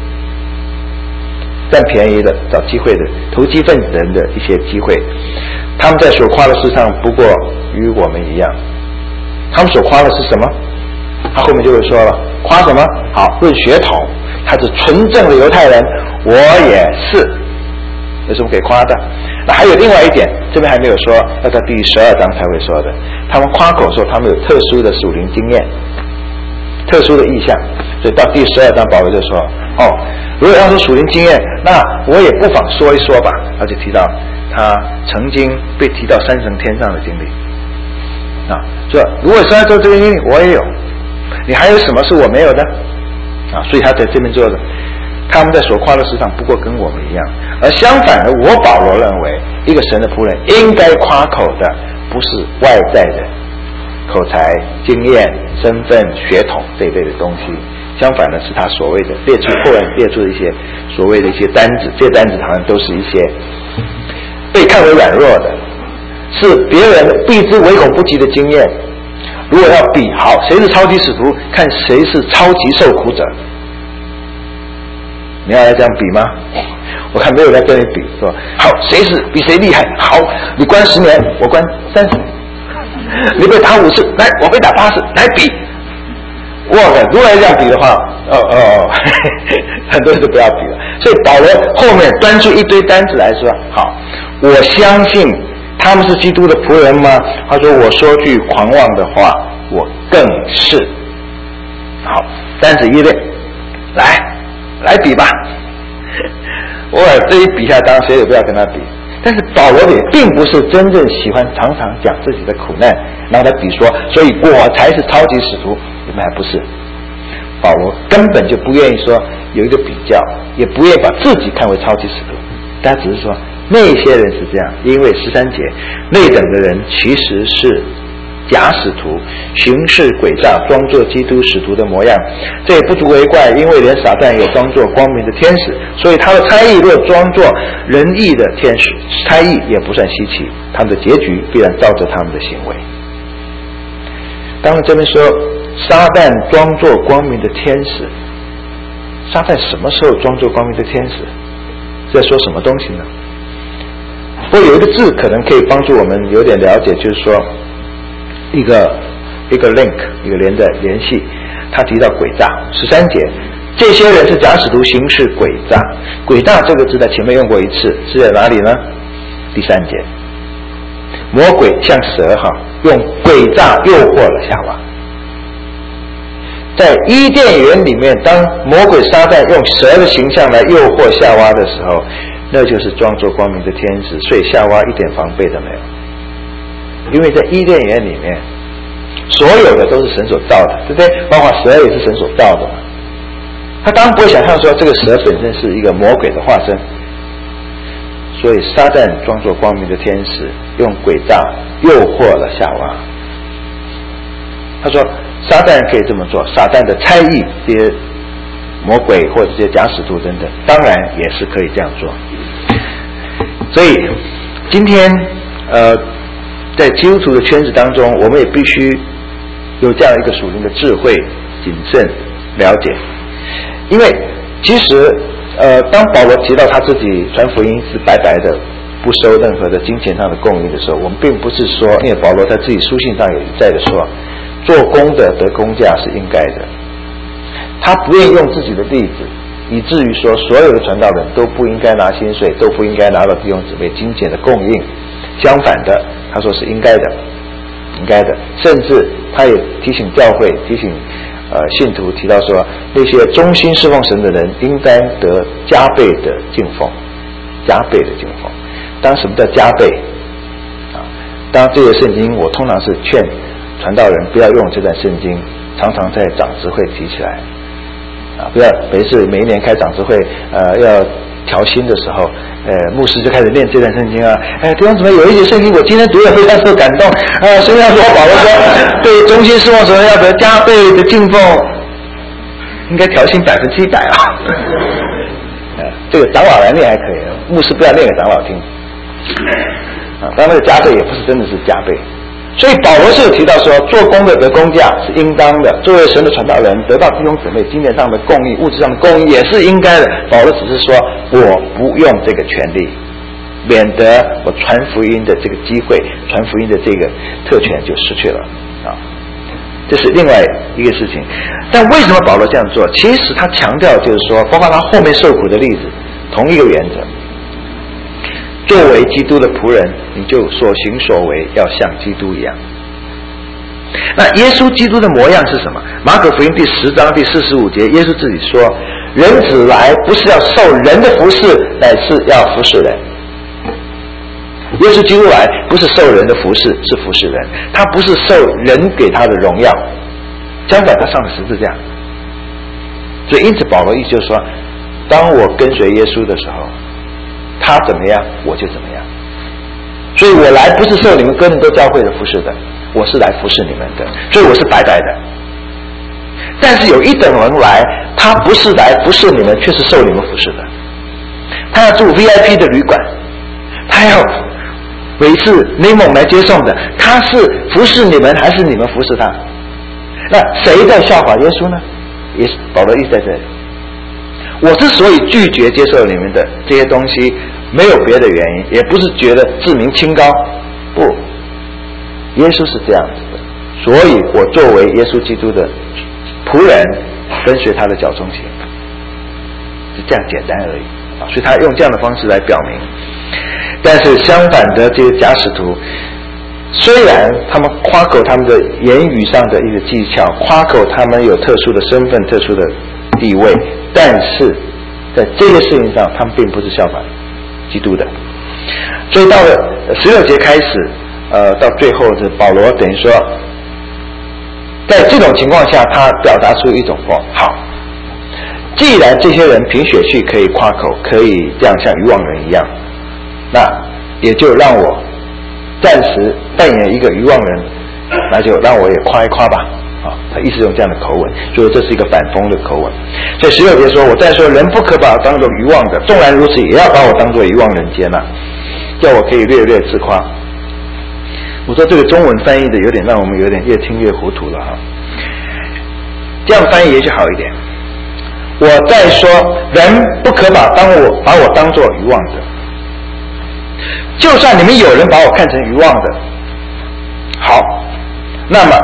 占便宜的、找机会的投机分子人的一些机会。他们在所夸的事上不过与我们一样，他们所夸的是什么？他后面就会说了，夸什么？好，论血统，他是纯正的犹太人，我也是，有什么可以夸的？那还有另外一点，这边还没有说，要到第12章才会说的。他们夸口说他们有特殊的属灵经验、特殊的意象，所以到第12章保罗就说，如果要说属灵经验，那我也不妨说一说吧。他就提到他曾经被提到3层天上的经历啊，说如果是要做这个经历，我也有。你还有什么是我没有的啊？所以他在这边做的，他们在所夸的事上不过跟我们一样。而相反的，我保罗认为，一个神的仆人应该夸口的不是外在的口才、经验、身份、血统这一类的东西，相反的是他所谓的后来列出的一些所谓的一些单子，这些单子好像都是一些被看为软弱的，是别人避之唯恐不及的经验。如果要比好谁是超级使徒，看谁是超级受苦者。你要来这样比吗？我看没有人跟你比，说好谁是比谁厉害，好你关10年，我关30年，你被打5次，来我被打8次，来比。如果要这样比的话，很多人都不要比了。所以保罗后面端出一堆单子来说，好，我相信他们是基督的仆人吗？他说我说句狂妄的话，我更是。好，单子一类，来比吧。我这一比下，当然谁也不要跟他比。但是保罗也并不是真正喜欢常常讲自己的苦难，然后来比说，所以我才是超级使徒。你们还不是？保罗根本就不愿意说有一个比较，也不愿意把自己看为超级使徒。他只是说那些人是这样，因为13节内等的人其实是假使徒，行事诡诈，装作基督使徒的模样。这也不足为怪，因为连撒旦有装作光明的天使，所以他的差役若装作仁义的天使，差役也不算稀奇，他们的结局必然照着他们的行为。当然这边说撒旦装作光明的天使，撒旦什么时候装作光明的天使？在说什么东西呢？不过有一个字可能可以帮助我们有点了解，就是说一个 link， 一个联系。他提到诡诈，13节，这些人是假使徒，行事诡诈。诡诈这个字在前面用过一次，是在哪里呢？第3节，魔鬼像蛇用诡诈诱惑了夏娃。在伊甸园里面，当魔鬼撒旦用蛇的形象来诱惑夏娃的时候，那就是装作光明的天使，所以夏娃一点防备都没有。因为在伊甸园里面，所有的都是神所造的，对不对？包括蛇也是神所造的嘛。他当然不会想象说这个蛇本身是一个魔鬼的化身，所以撒旦装作光明的天使，用诡诈诱惑了夏娃。他说撒旦可以这么做，撒旦的差役，这些魔鬼或者这些假使徒等等，当然也是可以这样做。所以今天在基督徒的圈子当中，我们也必须有这样一个属灵的智慧、谨慎了解。因为其实当保罗提到他自己传福音是白白的，不收任何的金钱上的供应的时候，我们并不是说，因为保罗在自己书信上也一再的说，做工的得工价是应该的。他不愿意用自己的例子，以至于说所有的传道人都不应该拿薪水，都不应该拿到弟兄姊妹金钱的供应。相反的，他说是应该的，应该的。甚至他也提醒教会，提醒信徒，提到说那些忠心侍奉神的人应该得加倍的敬奉，加倍的敬奉。当什么叫加倍当这些圣经我通常是劝传道人不要用这段圣经常常在长执会提起来不要每一年开长执会要调薪的时候牧师就开始念这段圣经弟兄姊妹，有一节圣经我今天读了非常受感动圣经上说，保罗说对忠心侍奉神要得加倍的敬奉，应该调薪100%这个长老来念还可以，牧师不要念给长老听当然那个加倍也不是真的是加倍。所以保罗是有提到说，做工的得工价是应当的，作为神的传道人得到弟兄姊妹金钱上的供应，物质上的供应也是应该的。保罗只是说我不用这个权利，免得我传福音的这个机会，传福音的这个特权就失去了这是另外一个事情。但为什么保罗这样做？其实他强调就是说，包括他后面受苦的例子，同一个原则。作为基督的仆人，你就所行所为要像基督一样。那耶稣基督的模样是什么？马可福音第10章第45节，耶稣自己说，人子来不是要受人的服侍，乃是要服侍人。耶稣基督来不是受人的服侍，是服侍人。他不是受人给他的荣耀，相反他上了十字架。所以因此保罗意思就是说，当我跟随耶稣的时候，他怎么样我就怎么样。所以我来不是受你们哥林多教会的服侍的，我是来服侍你们的，所以我是白白的。但是有一等人来，他不是来服侍你们，却是受你们服侍的。他要住 VIP 的旅馆，他要维持内蒙来接送的，他是服侍你们还是你们服侍他？那谁在效法耶稣呢？也是保罗意思在这里。我之所以拒绝接受你们的这些东西，没有别的原因，也不是觉得自命清高，不，耶稣是这样子的，所以我作为耶稣基督的仆人，跟随他的脚中鞋，是这样简单而已所以他用这样的方式来表明。但是相反的，这些假使徒虽然他们夸口他们的言语上的一个技巧，夸口他们有特殊的身份、特殊的地位，但是在这个事情上他们并不是效法基督的。所以到了16节开始到最后是保罗等于说，在这种情况下他表达出一种好，既然这些人凭血气可以夸口，可以这样像愚妄人一样，那也就让我暂时扮演一个愚妄人， 那就让我也夸一夸吧。他一直用这样的口吻，所以这是一个反讽的口吻。所以16节说，我再说，人不可把我当作愚妄的，纵然如此，也要把我当作愚妄人接纳，叫我可以略略自夸。我说这个中文翻译的有点让我们有点越听越糊涂了哈。这样翻译也许好一点。我再说，人不可把我当作愚妄的，就算你们有人把我看成愚妄的，好，那么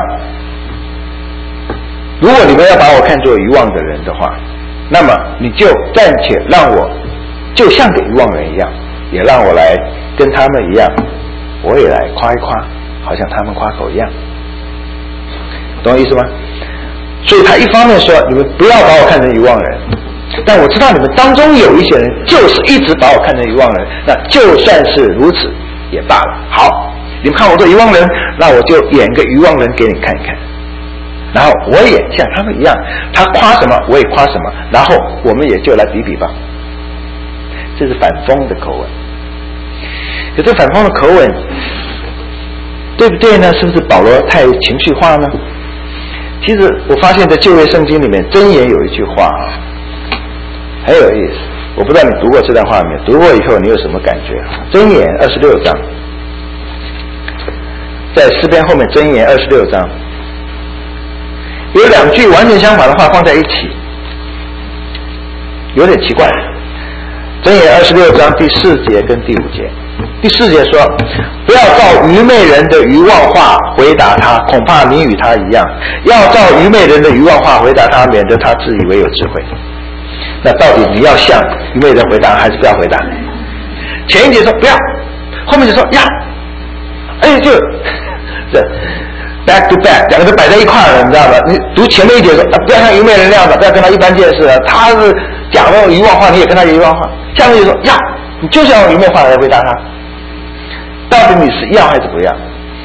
如果你们要把我看作愚妄的人的话，那么你就暂且让我就像个愚妄人一样，也让我来跟他们一样，我也来夸一夸，好像他们夸口一样，懂我意思吗？所以他一方面说你们不要把我看成愚妄人，但我知道你们当中有一些人就是一直把我看成愚妄人，那就算是如此也罢了。好，你们看我做愚妄人，那我就演个愚妄人给你看一看，然后我也像他们一样，他夸什么我也夸什么，然后我们也就来比比吧。这是反讽的口吻。可是反讽的口吻对不对呢？是不是保罗太情绪化呢？其实我发现在旧约圣经里面箴言有一句话很有意思，我不知道你读过这段话没有，读过以后你有什么感觉？箴言26章，在诗篇后面箴言26章有两句完全相反的话放在一起，有点奇怪。箴言26章第4节跟第5节，第4节说，不要照愚昧人的愚妄话回答他，恐怕你与他一样，要照愚昧人的愚妄话回答他，免得他自以为有智慧。那到底你要向愚昧人回答还是不要回答？前一节说不要，后面就说要，就这 back to back 两个都摆在一块了，你知道吗？你读前面一节说不要像愚昧人那样的，不要跟他一般见识了，他是讲那种愚妄话，你也跟他有愚妄话。下面就说要，你就是要用愚昧话来回答他，到底你是要还是不要？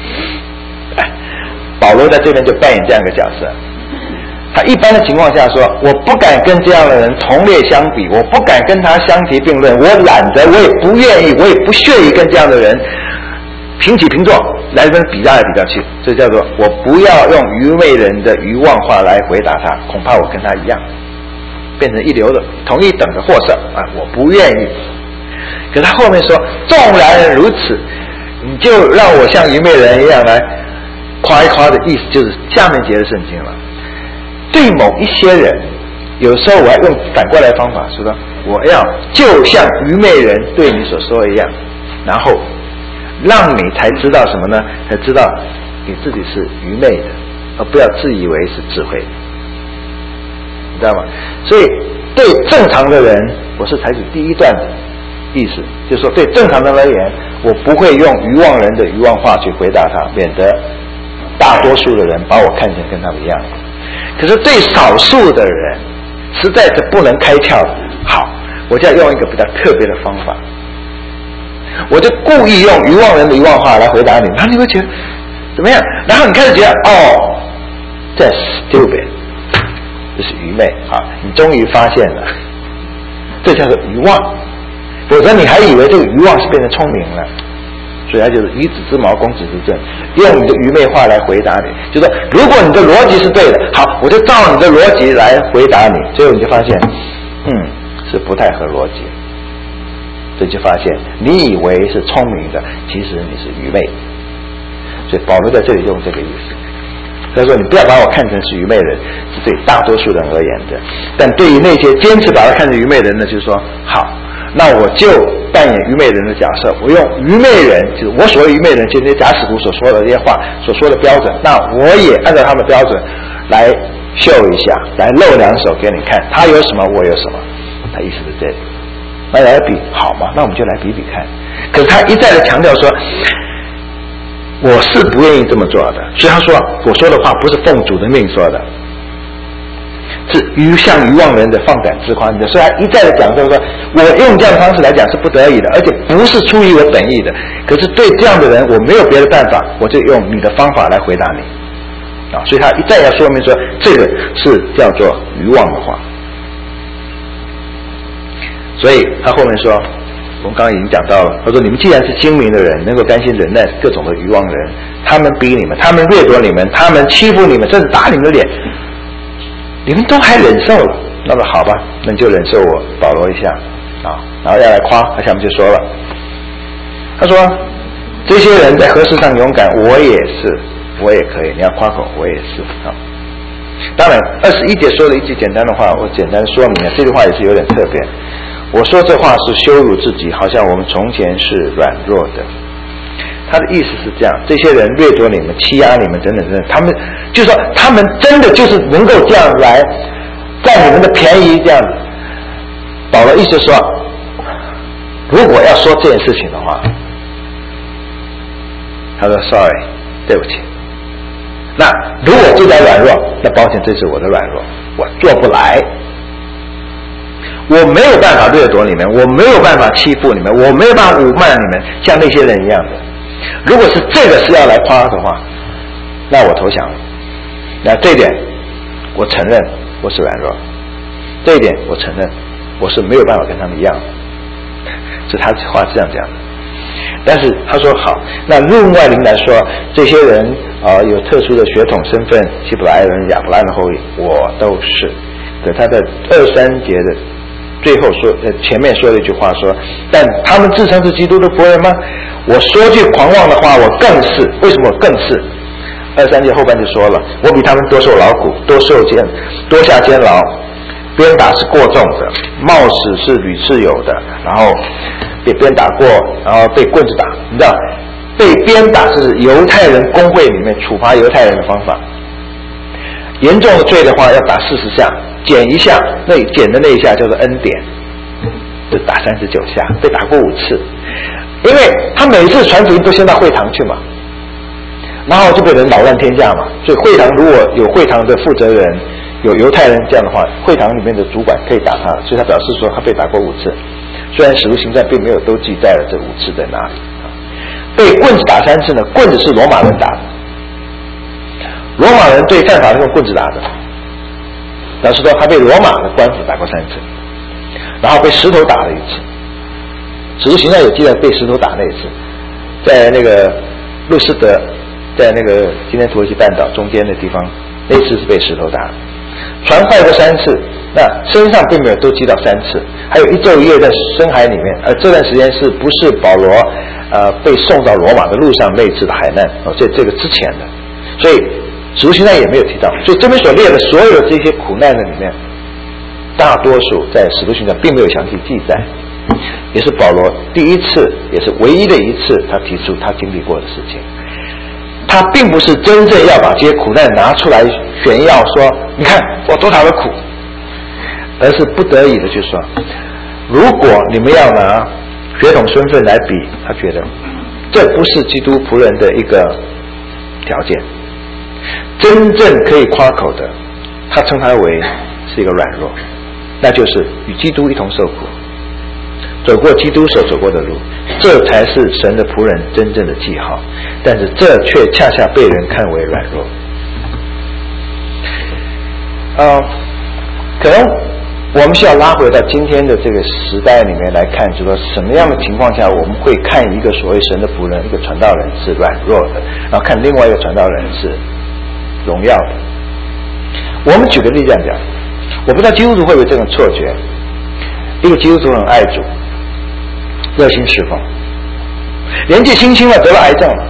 保罗在这边就扮演这样一个角色。他一般的情况下说，我不敢跟这样的人同列相比，我不敢跟他相提并论，我懒得，我也不愿意，我也不屑于跟这样的人平起平坐来跟比较来比较去，这叫做我不要用愚昧人的愚妄话来回答他，恐怕我跟他一样变成一流的同一等的货色我不愿意。可是他后面说，纵然如此，你就让我像愚昧人一样来夸一夸的意思，就是下面节的圣经了。对某一些人，有时候我要用反过来的方法说的，我要就像愚昧人对你所说的一样，然后让你才知道什么呢？才知道你自己是愚昧的，而不要自以为是智慧的，你知道吗？所以对正常的人，我是采取第一段的意思，就是说对正常的人而言，我不会用愚妄人的愚妄话去回答他，免得大多数的人把我看成跟他们一样。可是对少数的人实在是不能开窍的，好，我就要用一个比较特别的方法，我就故意用愚妄人的愚妄话来回答你，然后你会觉得怎么样？然后你开始觉得这 stupid， 这是愚昧你终于发现了，这叫做愚妄，否则你还以为这个愚妄是变成聪明了。所以他就是以子之矛攻子之盾，用你的愚昧话来回答你，就说如果你的逻辑是对的，好，我就照你的逻辑来回答你，最后你就发现是不太合逻辑，这就发现你以为是聪明的，其实你是愚昧的。所以保罗在这里用这个意思，他说你不要把我看成是愚昧人，是对大多数人而言的，但对于那些坚持把他看成愚昧人呢，就是说好，那我就扮演愚昧人的角色，我用愚昧人，就是我所谓愚昧人，就是那些假使徒所说的这些话所说的标准，那我也按照他们的标准来秀一下，来露两手给你看，他有什么我有什么，他意思是这里，那来比好嘛，那我们就来比比看。可是他一再的强调说，我是不愿意这么做的，所以他说我说的话不是奉主的命说的，是像愚妄人的放胆自夸的，所以他一再的讲说我用这样的方式来讲是不得已的，而且不是出于我本意的，可是对这样的人我没有别的办法，我就用你的方法来回答你所以他一再要说明说这个是叫做愚妄的话。所以他后面说我们刚刚已经讲到了，他说你们既然是精明的人，能够甘心忍耐各种的愚妄人，他们逼你们，他们掠夺你们，他们欺负你们，甚至打你们的脸，你们都还忍受了。那么好吧，那你就忍受我保罗一下啊，然后要来夸，他下面就说了，他说这些人在何事上勇敢，我也是，我也可以，你要夸口，我也是啊。当然21节说了一句简单的话，我简单说明了，这句话也是有点特别。我说这话是羞辱自己，好像我们从前是软弱的。他的意思是这样，这些人掠夺你们，欺压你们等等等等，他们就说他们真的就是能够这样来占你们的便宜这样子。保罗意思说，如果要说这件事情的话，他说 sorry 对不起，那如果这点软弱，那抱歉，这是我的软弱，我做不来，我没有办法掠夺你们，我没有办法欺负你们，我没有办法辱骂你们，像那些人一样的。如果是这个是要来夸的话，那我投降了。那这一点我承认我是软弱，这一点我承认我是没有办法跟他们一样的，是他话是这样讲的。但是他说好，那另外来说，这些人有特殊的血统身份，希伯来人、亚伯拉罕的后裔，我都是。可他在23节的最后说，前面说了一句话说，但他们自称是基督的仆人吗？我说句狂妄的话，我更是。为什么我更是？23节后半就说了，我比他们多受劳苦，多下监牢，鞭打是过重的，冒死是屡次有的，然后被鞭打过，然后被棍子打。你知道，被鞭打是犹太人公会里面处罚犹太人的方法。严重的罪的话要打40下，减一下，那减的那一下叫做恩典，就打39下，被打过5次。因为他每次传福音都先到会堂去嘛，然后就被人扰乱天下嘛，所以会堂如果有会堂的负责人，有犹太人这样的话，会堂里面的主管可以打他，所以他表示说他被打过5次。虽然使徒行传并没有都记载了这5次在哪里。被棍子打3次呢，棍子是罗马人打的，罗马人对犯法是用棍子打的，表示说他被罗马的官府打过3次，然后被石头打了1次。使徒行传有记载被石头打那一次，在那个路斯德，在那个今天土耳其半岛中间的地方，那次是被石头打的。船坏过3次，那身上并没有都记到3次，还有1昼1夜在深海里面，这段时间是不是保罗被送到罗马的路上那一次的海难这个之前的，所以使徒行传也没有提到，所以这边所列的所有这些苦难的里面，大多数在使徒行传并没有详细记载，也是保罗第一次也是唯一的一次他提出他经历过的事情。他并不是真正要把这些苦难拿出来炫耀说你看我多少的苦，而是不得已的去说，如果你们要拿血统身份来比，他觉得这不是基督仆人的一个条件，真正可以夸口的，他称他为是一个软弱，那就是与基督一同受苦，走过基督所走过的路，这才是神的仆人真正的记号。但是这却恰恰被人看为软弱。可能我们需要拉回到今天的这个时代里面来看，就是说什么样的情况下我们会看一个所谓神的仆人，一个传道人是软弱的，然后看另外一个传道人是荣耀的。我们举个例这样讲，我不知道基督徒会不会这种错觉，一个基督徒很爱主，热心侍奉，年纪轻轻了得了癌症了，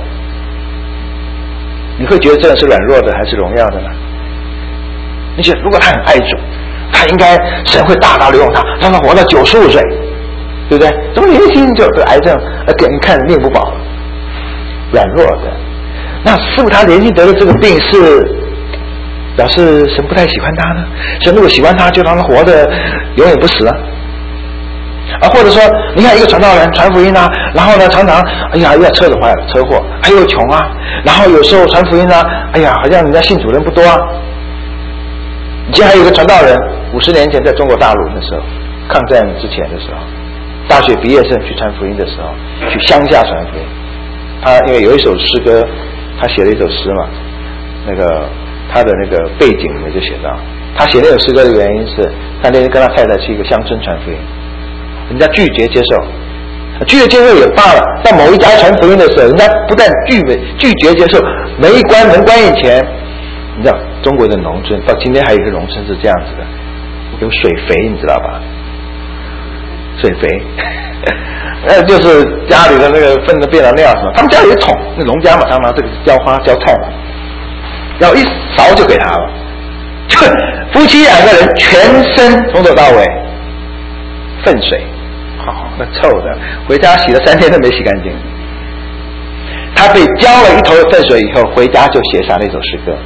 你会觉得这人是软弱的还是荣耀的呢？你觉得如果他很爱主，他应该神会大大的用他，让他活到95岁，对不对？怎么年轻就得癌症，给人看命不保，软弱的？那是不是他年轻得了这个病是表示神不太喜欢他呢？神如果喜欢他，就让他活得永远不死啊？或者说你看一个传道人传福音啊，然后呢常常要车子坏了车祸，还有穷啊，然后有时候传福音啊，好像人家信主人不多啊。以前还有一个传道人50年前在中国大陆的时候，抗战之前的时候，大学毕业生去传福音的时候，去乡下传福音，他因为有一首诗歌，他写了一首诗嘛，那个他的那个背景里面就写到，他写那首诗歌的原因是他那天跟他太太去一个乡村传福音，人家拒绝接受， 拒绝接受也罢了，到某一家传福音的时候，人家不但拒绝接受，门一关，门关以前，你知道中国的农村到今天还有一个农村是这样子的，有水肥，你知道吧？水肥，就是家里的那个粪的便了尿什么，他们家有一桶，那农家嘛，他拿这个浇花浇菜嘛，然后一勺就给他了，就夫妻两个人全身从头到尾粪水，那臭的，回家洗了3天都没洗干净。他被浇了一头的粪水以后，回家就写下那首诗歌，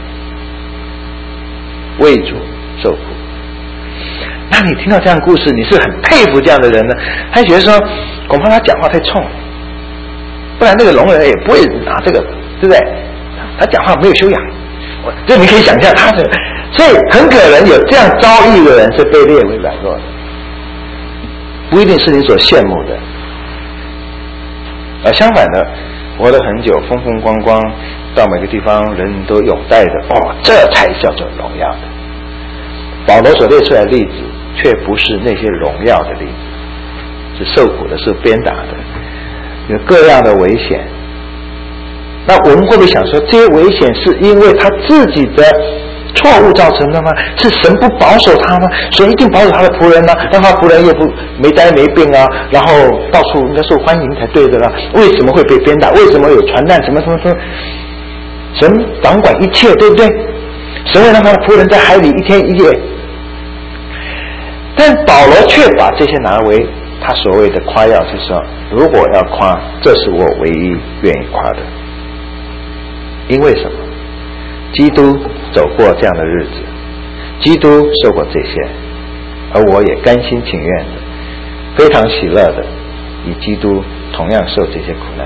为主受苦。那你听到这样的故事，你是很佩服这样的人呢，还觉得说恐怕他讲话太冲，不然那个聋人也不会拿这个，对不对？他讲话没有修养，这你可以想象他是，所以很可能有这样遭遇的人是被列为软弱的，不一定是你所羡慕的，而相反的，活得很久，风风光光，到每个地方人都拥戴的，这才叫做荣耀的。保罗所列出来的例子，却不是那些荣耀的例子，是受苦的，是鞭打的，有各样的危险。那我们会不会想说，这些危险是因为他自己的错误造成的吗？是神不保守他吗？神一定保守他的仆人呢？让他仆人又不没灾没病啊，然后到处应该受欢迎才对的啦。为什么会被鞭打？为什么有传难？什么什么什么？神掌管一切，对不对？神会让他的仆人在海里1天1夜。但保罗却把这些拿为他所谓的夸耀，就是说，如果要夸，这是我唯一愿意夸的。因为什么？基督走过这样的日子，基督受过这些，而我也甘心情愿的，非常喜乐的与基督同样受这些苦难。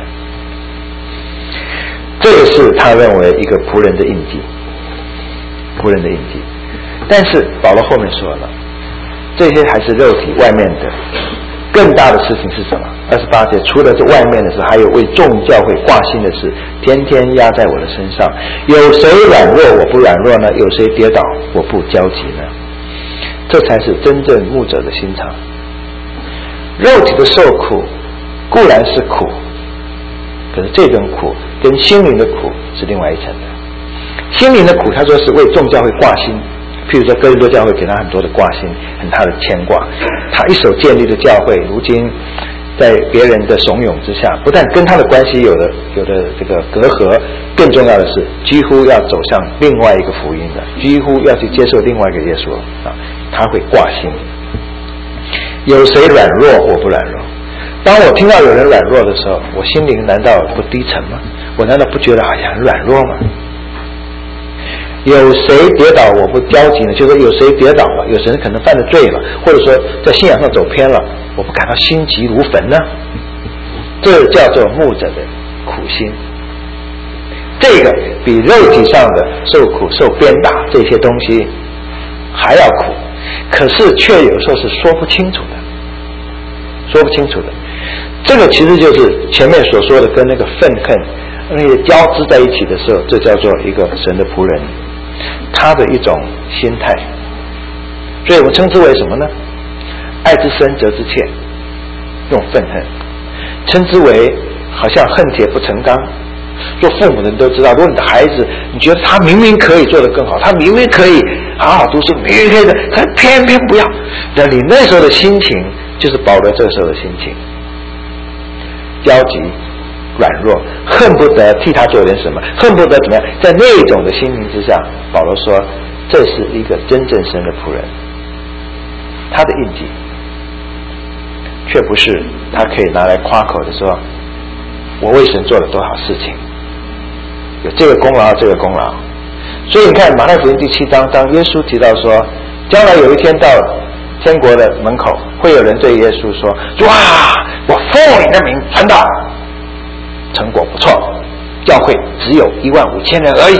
这个是他认为一个仆人的印记，仆人的印记。但是保罗后面说了，这些还是肉体外面的，更大的事情是什么？28节，除了这外面的事，还有为众教会挂心的事，天天压在我的身上。有谁软弱我不软弱呢？有谁跌倒我不焦急呢？这才是真正牧者的心肠。肉体的受苦固然是苦，可是这种苦跟心灵的苦是另外一层的。心灵的苦，他说是为众教会挂心，譬如说哥林多教会给他很多的挂心，很大的牵挂，他一手建立的教会，如今在别人的怂恿之下，不但跟他的关系有的这个隔阂，更重要的是几乎要走向另外一个福音的，几乎要去接受另外一个耶稣啊，他会挂心。有谁软弱我不软弱？当我听到有人软弱的时候，我心灵难道不低沉吗？我难道不觉得好像很软弱吗？有谁跌倒我不焦急呢？就是说有谁跌倒了，有谁可能犯了罪了，或者说在信仰上走偏了，我不感到心急如焚呢？这叫做牧者的苦心。这个比肉体上的受苦受鞭打这些东西还要苦，可是却有时候是说不清楚的，说不清楚的。这个其实就是前面所说的跟那个愤恨那些交织在一起的时候，这叫做一个神的仆人他的一种心态。所以我们称之为什么呢？爱之深责之切，用愤恨称之为好像恨铁不成钢。做父母的人都知道，如果你的孩子你觉得他明明可以做得更好，他明明可以好好读书，明明可以的，他偏偏不要，那你那时候的心情就是保罗这个时候的心情，焦急软弱，恨不得替他做点什么，恨不得怎么样。在那种的心灵之下，保罗说这是一个真正神的仆人，他的印记却不是他可以拿来夸口的说我为神做了多少事情，有这个功劳这个功劳。所以你看马太福音第7章，当耶稣提到说将来有一天到天国的门口，会有人对耶稣说，哇，我奉你的名传道，成果不错，教会只有15000人而已。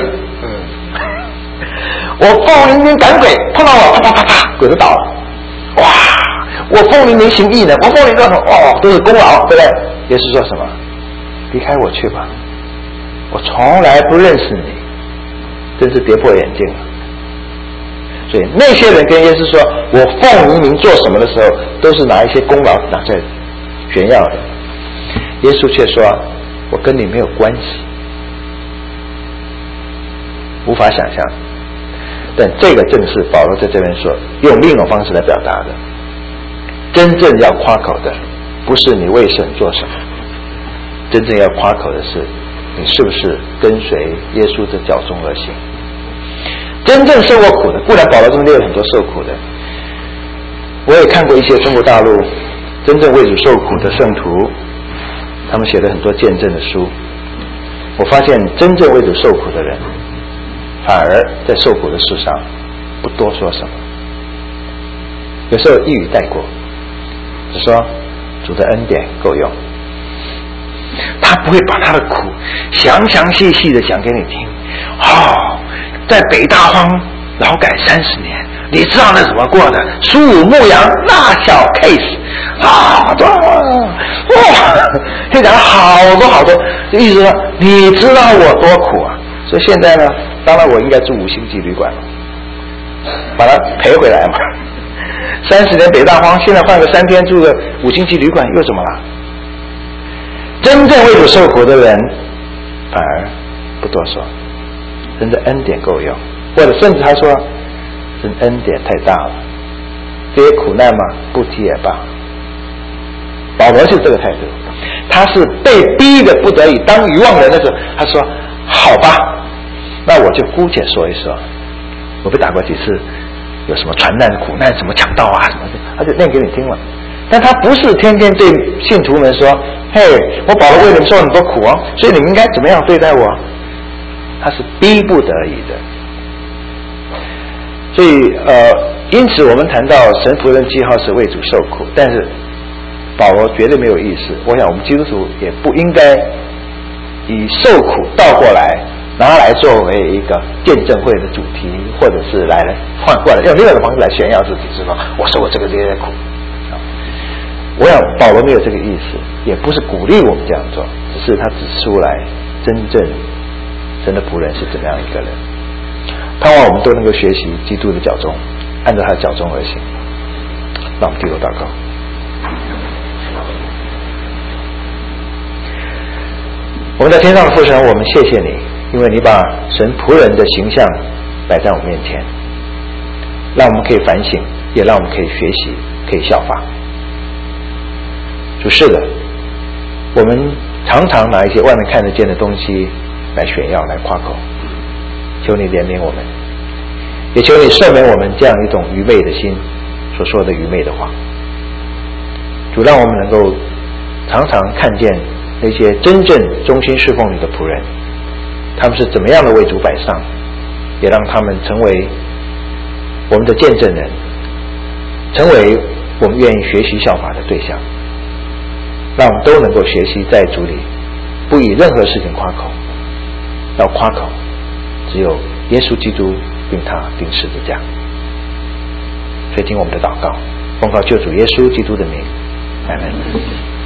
我奉你名赶鬼，碰到我啪啪啪啪，鬼就倒了。哇，我奉你名行义呢，我奉你多少都是功劳，对不对？耶稣说什么？离开我去吧，我从来不认识你，真是跌破眼镜了。所以那些人跟耶稣说我奉你名做什么的时候，都是拿一些功劳拿在炫耀的。 耶稣却说我跟你没有关系，无法想象。但这个正是保罗在这边说用另一种方式来表达的，真正要夸口的不是你为神做什么，真正要夸口的是你是不是跟随耶稣的脚踪而行。真正受过苦的，固然保罗这边列了很多受苦的，我也看过一些中国大陆真正为主受苦的圣徒，他们写了很多见证的书，我发现真正为主受苦的人反而在受苦的事上不多说什么，有时候一语带过，只说主的恩典够用，他不会把他的苦详详细细的讲给你听。在北大荒劳改30年，你知道那怎么过的？苏武牧羊那小 case 可以讲好多，就意思说你知道我多苦啊。所以现在呢，当然我应该住5星级旅馆了，把它赔回来嘛。30年北大荒，现在换个3天住个5星级旅馆又怎么了？真正为主受苦的人反而不多说，真的恩典够用，或者甚至他说真恩典太大了，这些苦难嘛不提也罢。保罗是这个态度，他是被逼的不得已当愚妄人的时候，他说好吧，那我就姑且说一说，我被打过几次，有什么传难苦难，什么强盗啊什么的，他就念给你听了。但他不是天天对信徒们说，嘿，我保罗为你们受很多苦哦，所以你们应该怎么样对待我。他是逼不得已的。所以因此我们谈到神仆人记号是为主受苦，但是保罗绝对没有意思。我想我们基督徒也不应该以受苦倒过来拿来作为一个见证会的主题，或者是来换过来用另外的方式来炫耀自己，是吧？我受过这些苦。我想保罗没有这个意思，也不是鼓励我们这样做，只是他指出来真正神的仆人是怎么样一个人。盼望我们都能够学习基督的脚踪，按照他的脚踪而行。让我们低头祷告。我们在天上的父神，我们谢谢你，因为你把神仆人的形象摆在我们面前，让我们可以反省，也让我们可以学习，可以效法。主，是的，我们常常拿一些外面看得见的东西来炫耀，来夸口，求你怜悯我们，也求你赦免我们这样一种愚昧的心所说的愚昧的话。主，让我们能够常常看见那些真正忠心侍奉你的仆人，他们是怎么样的为主摆上，也让他们成为我们的见证人，成为我们愿意学习效法的对象。让我们都能够学习在主里不以任何事情夸口，要夸口只有耶稣基督并他钉十字架。所以听我们的祷告，奉靠救主耶稣基督的名，阿们。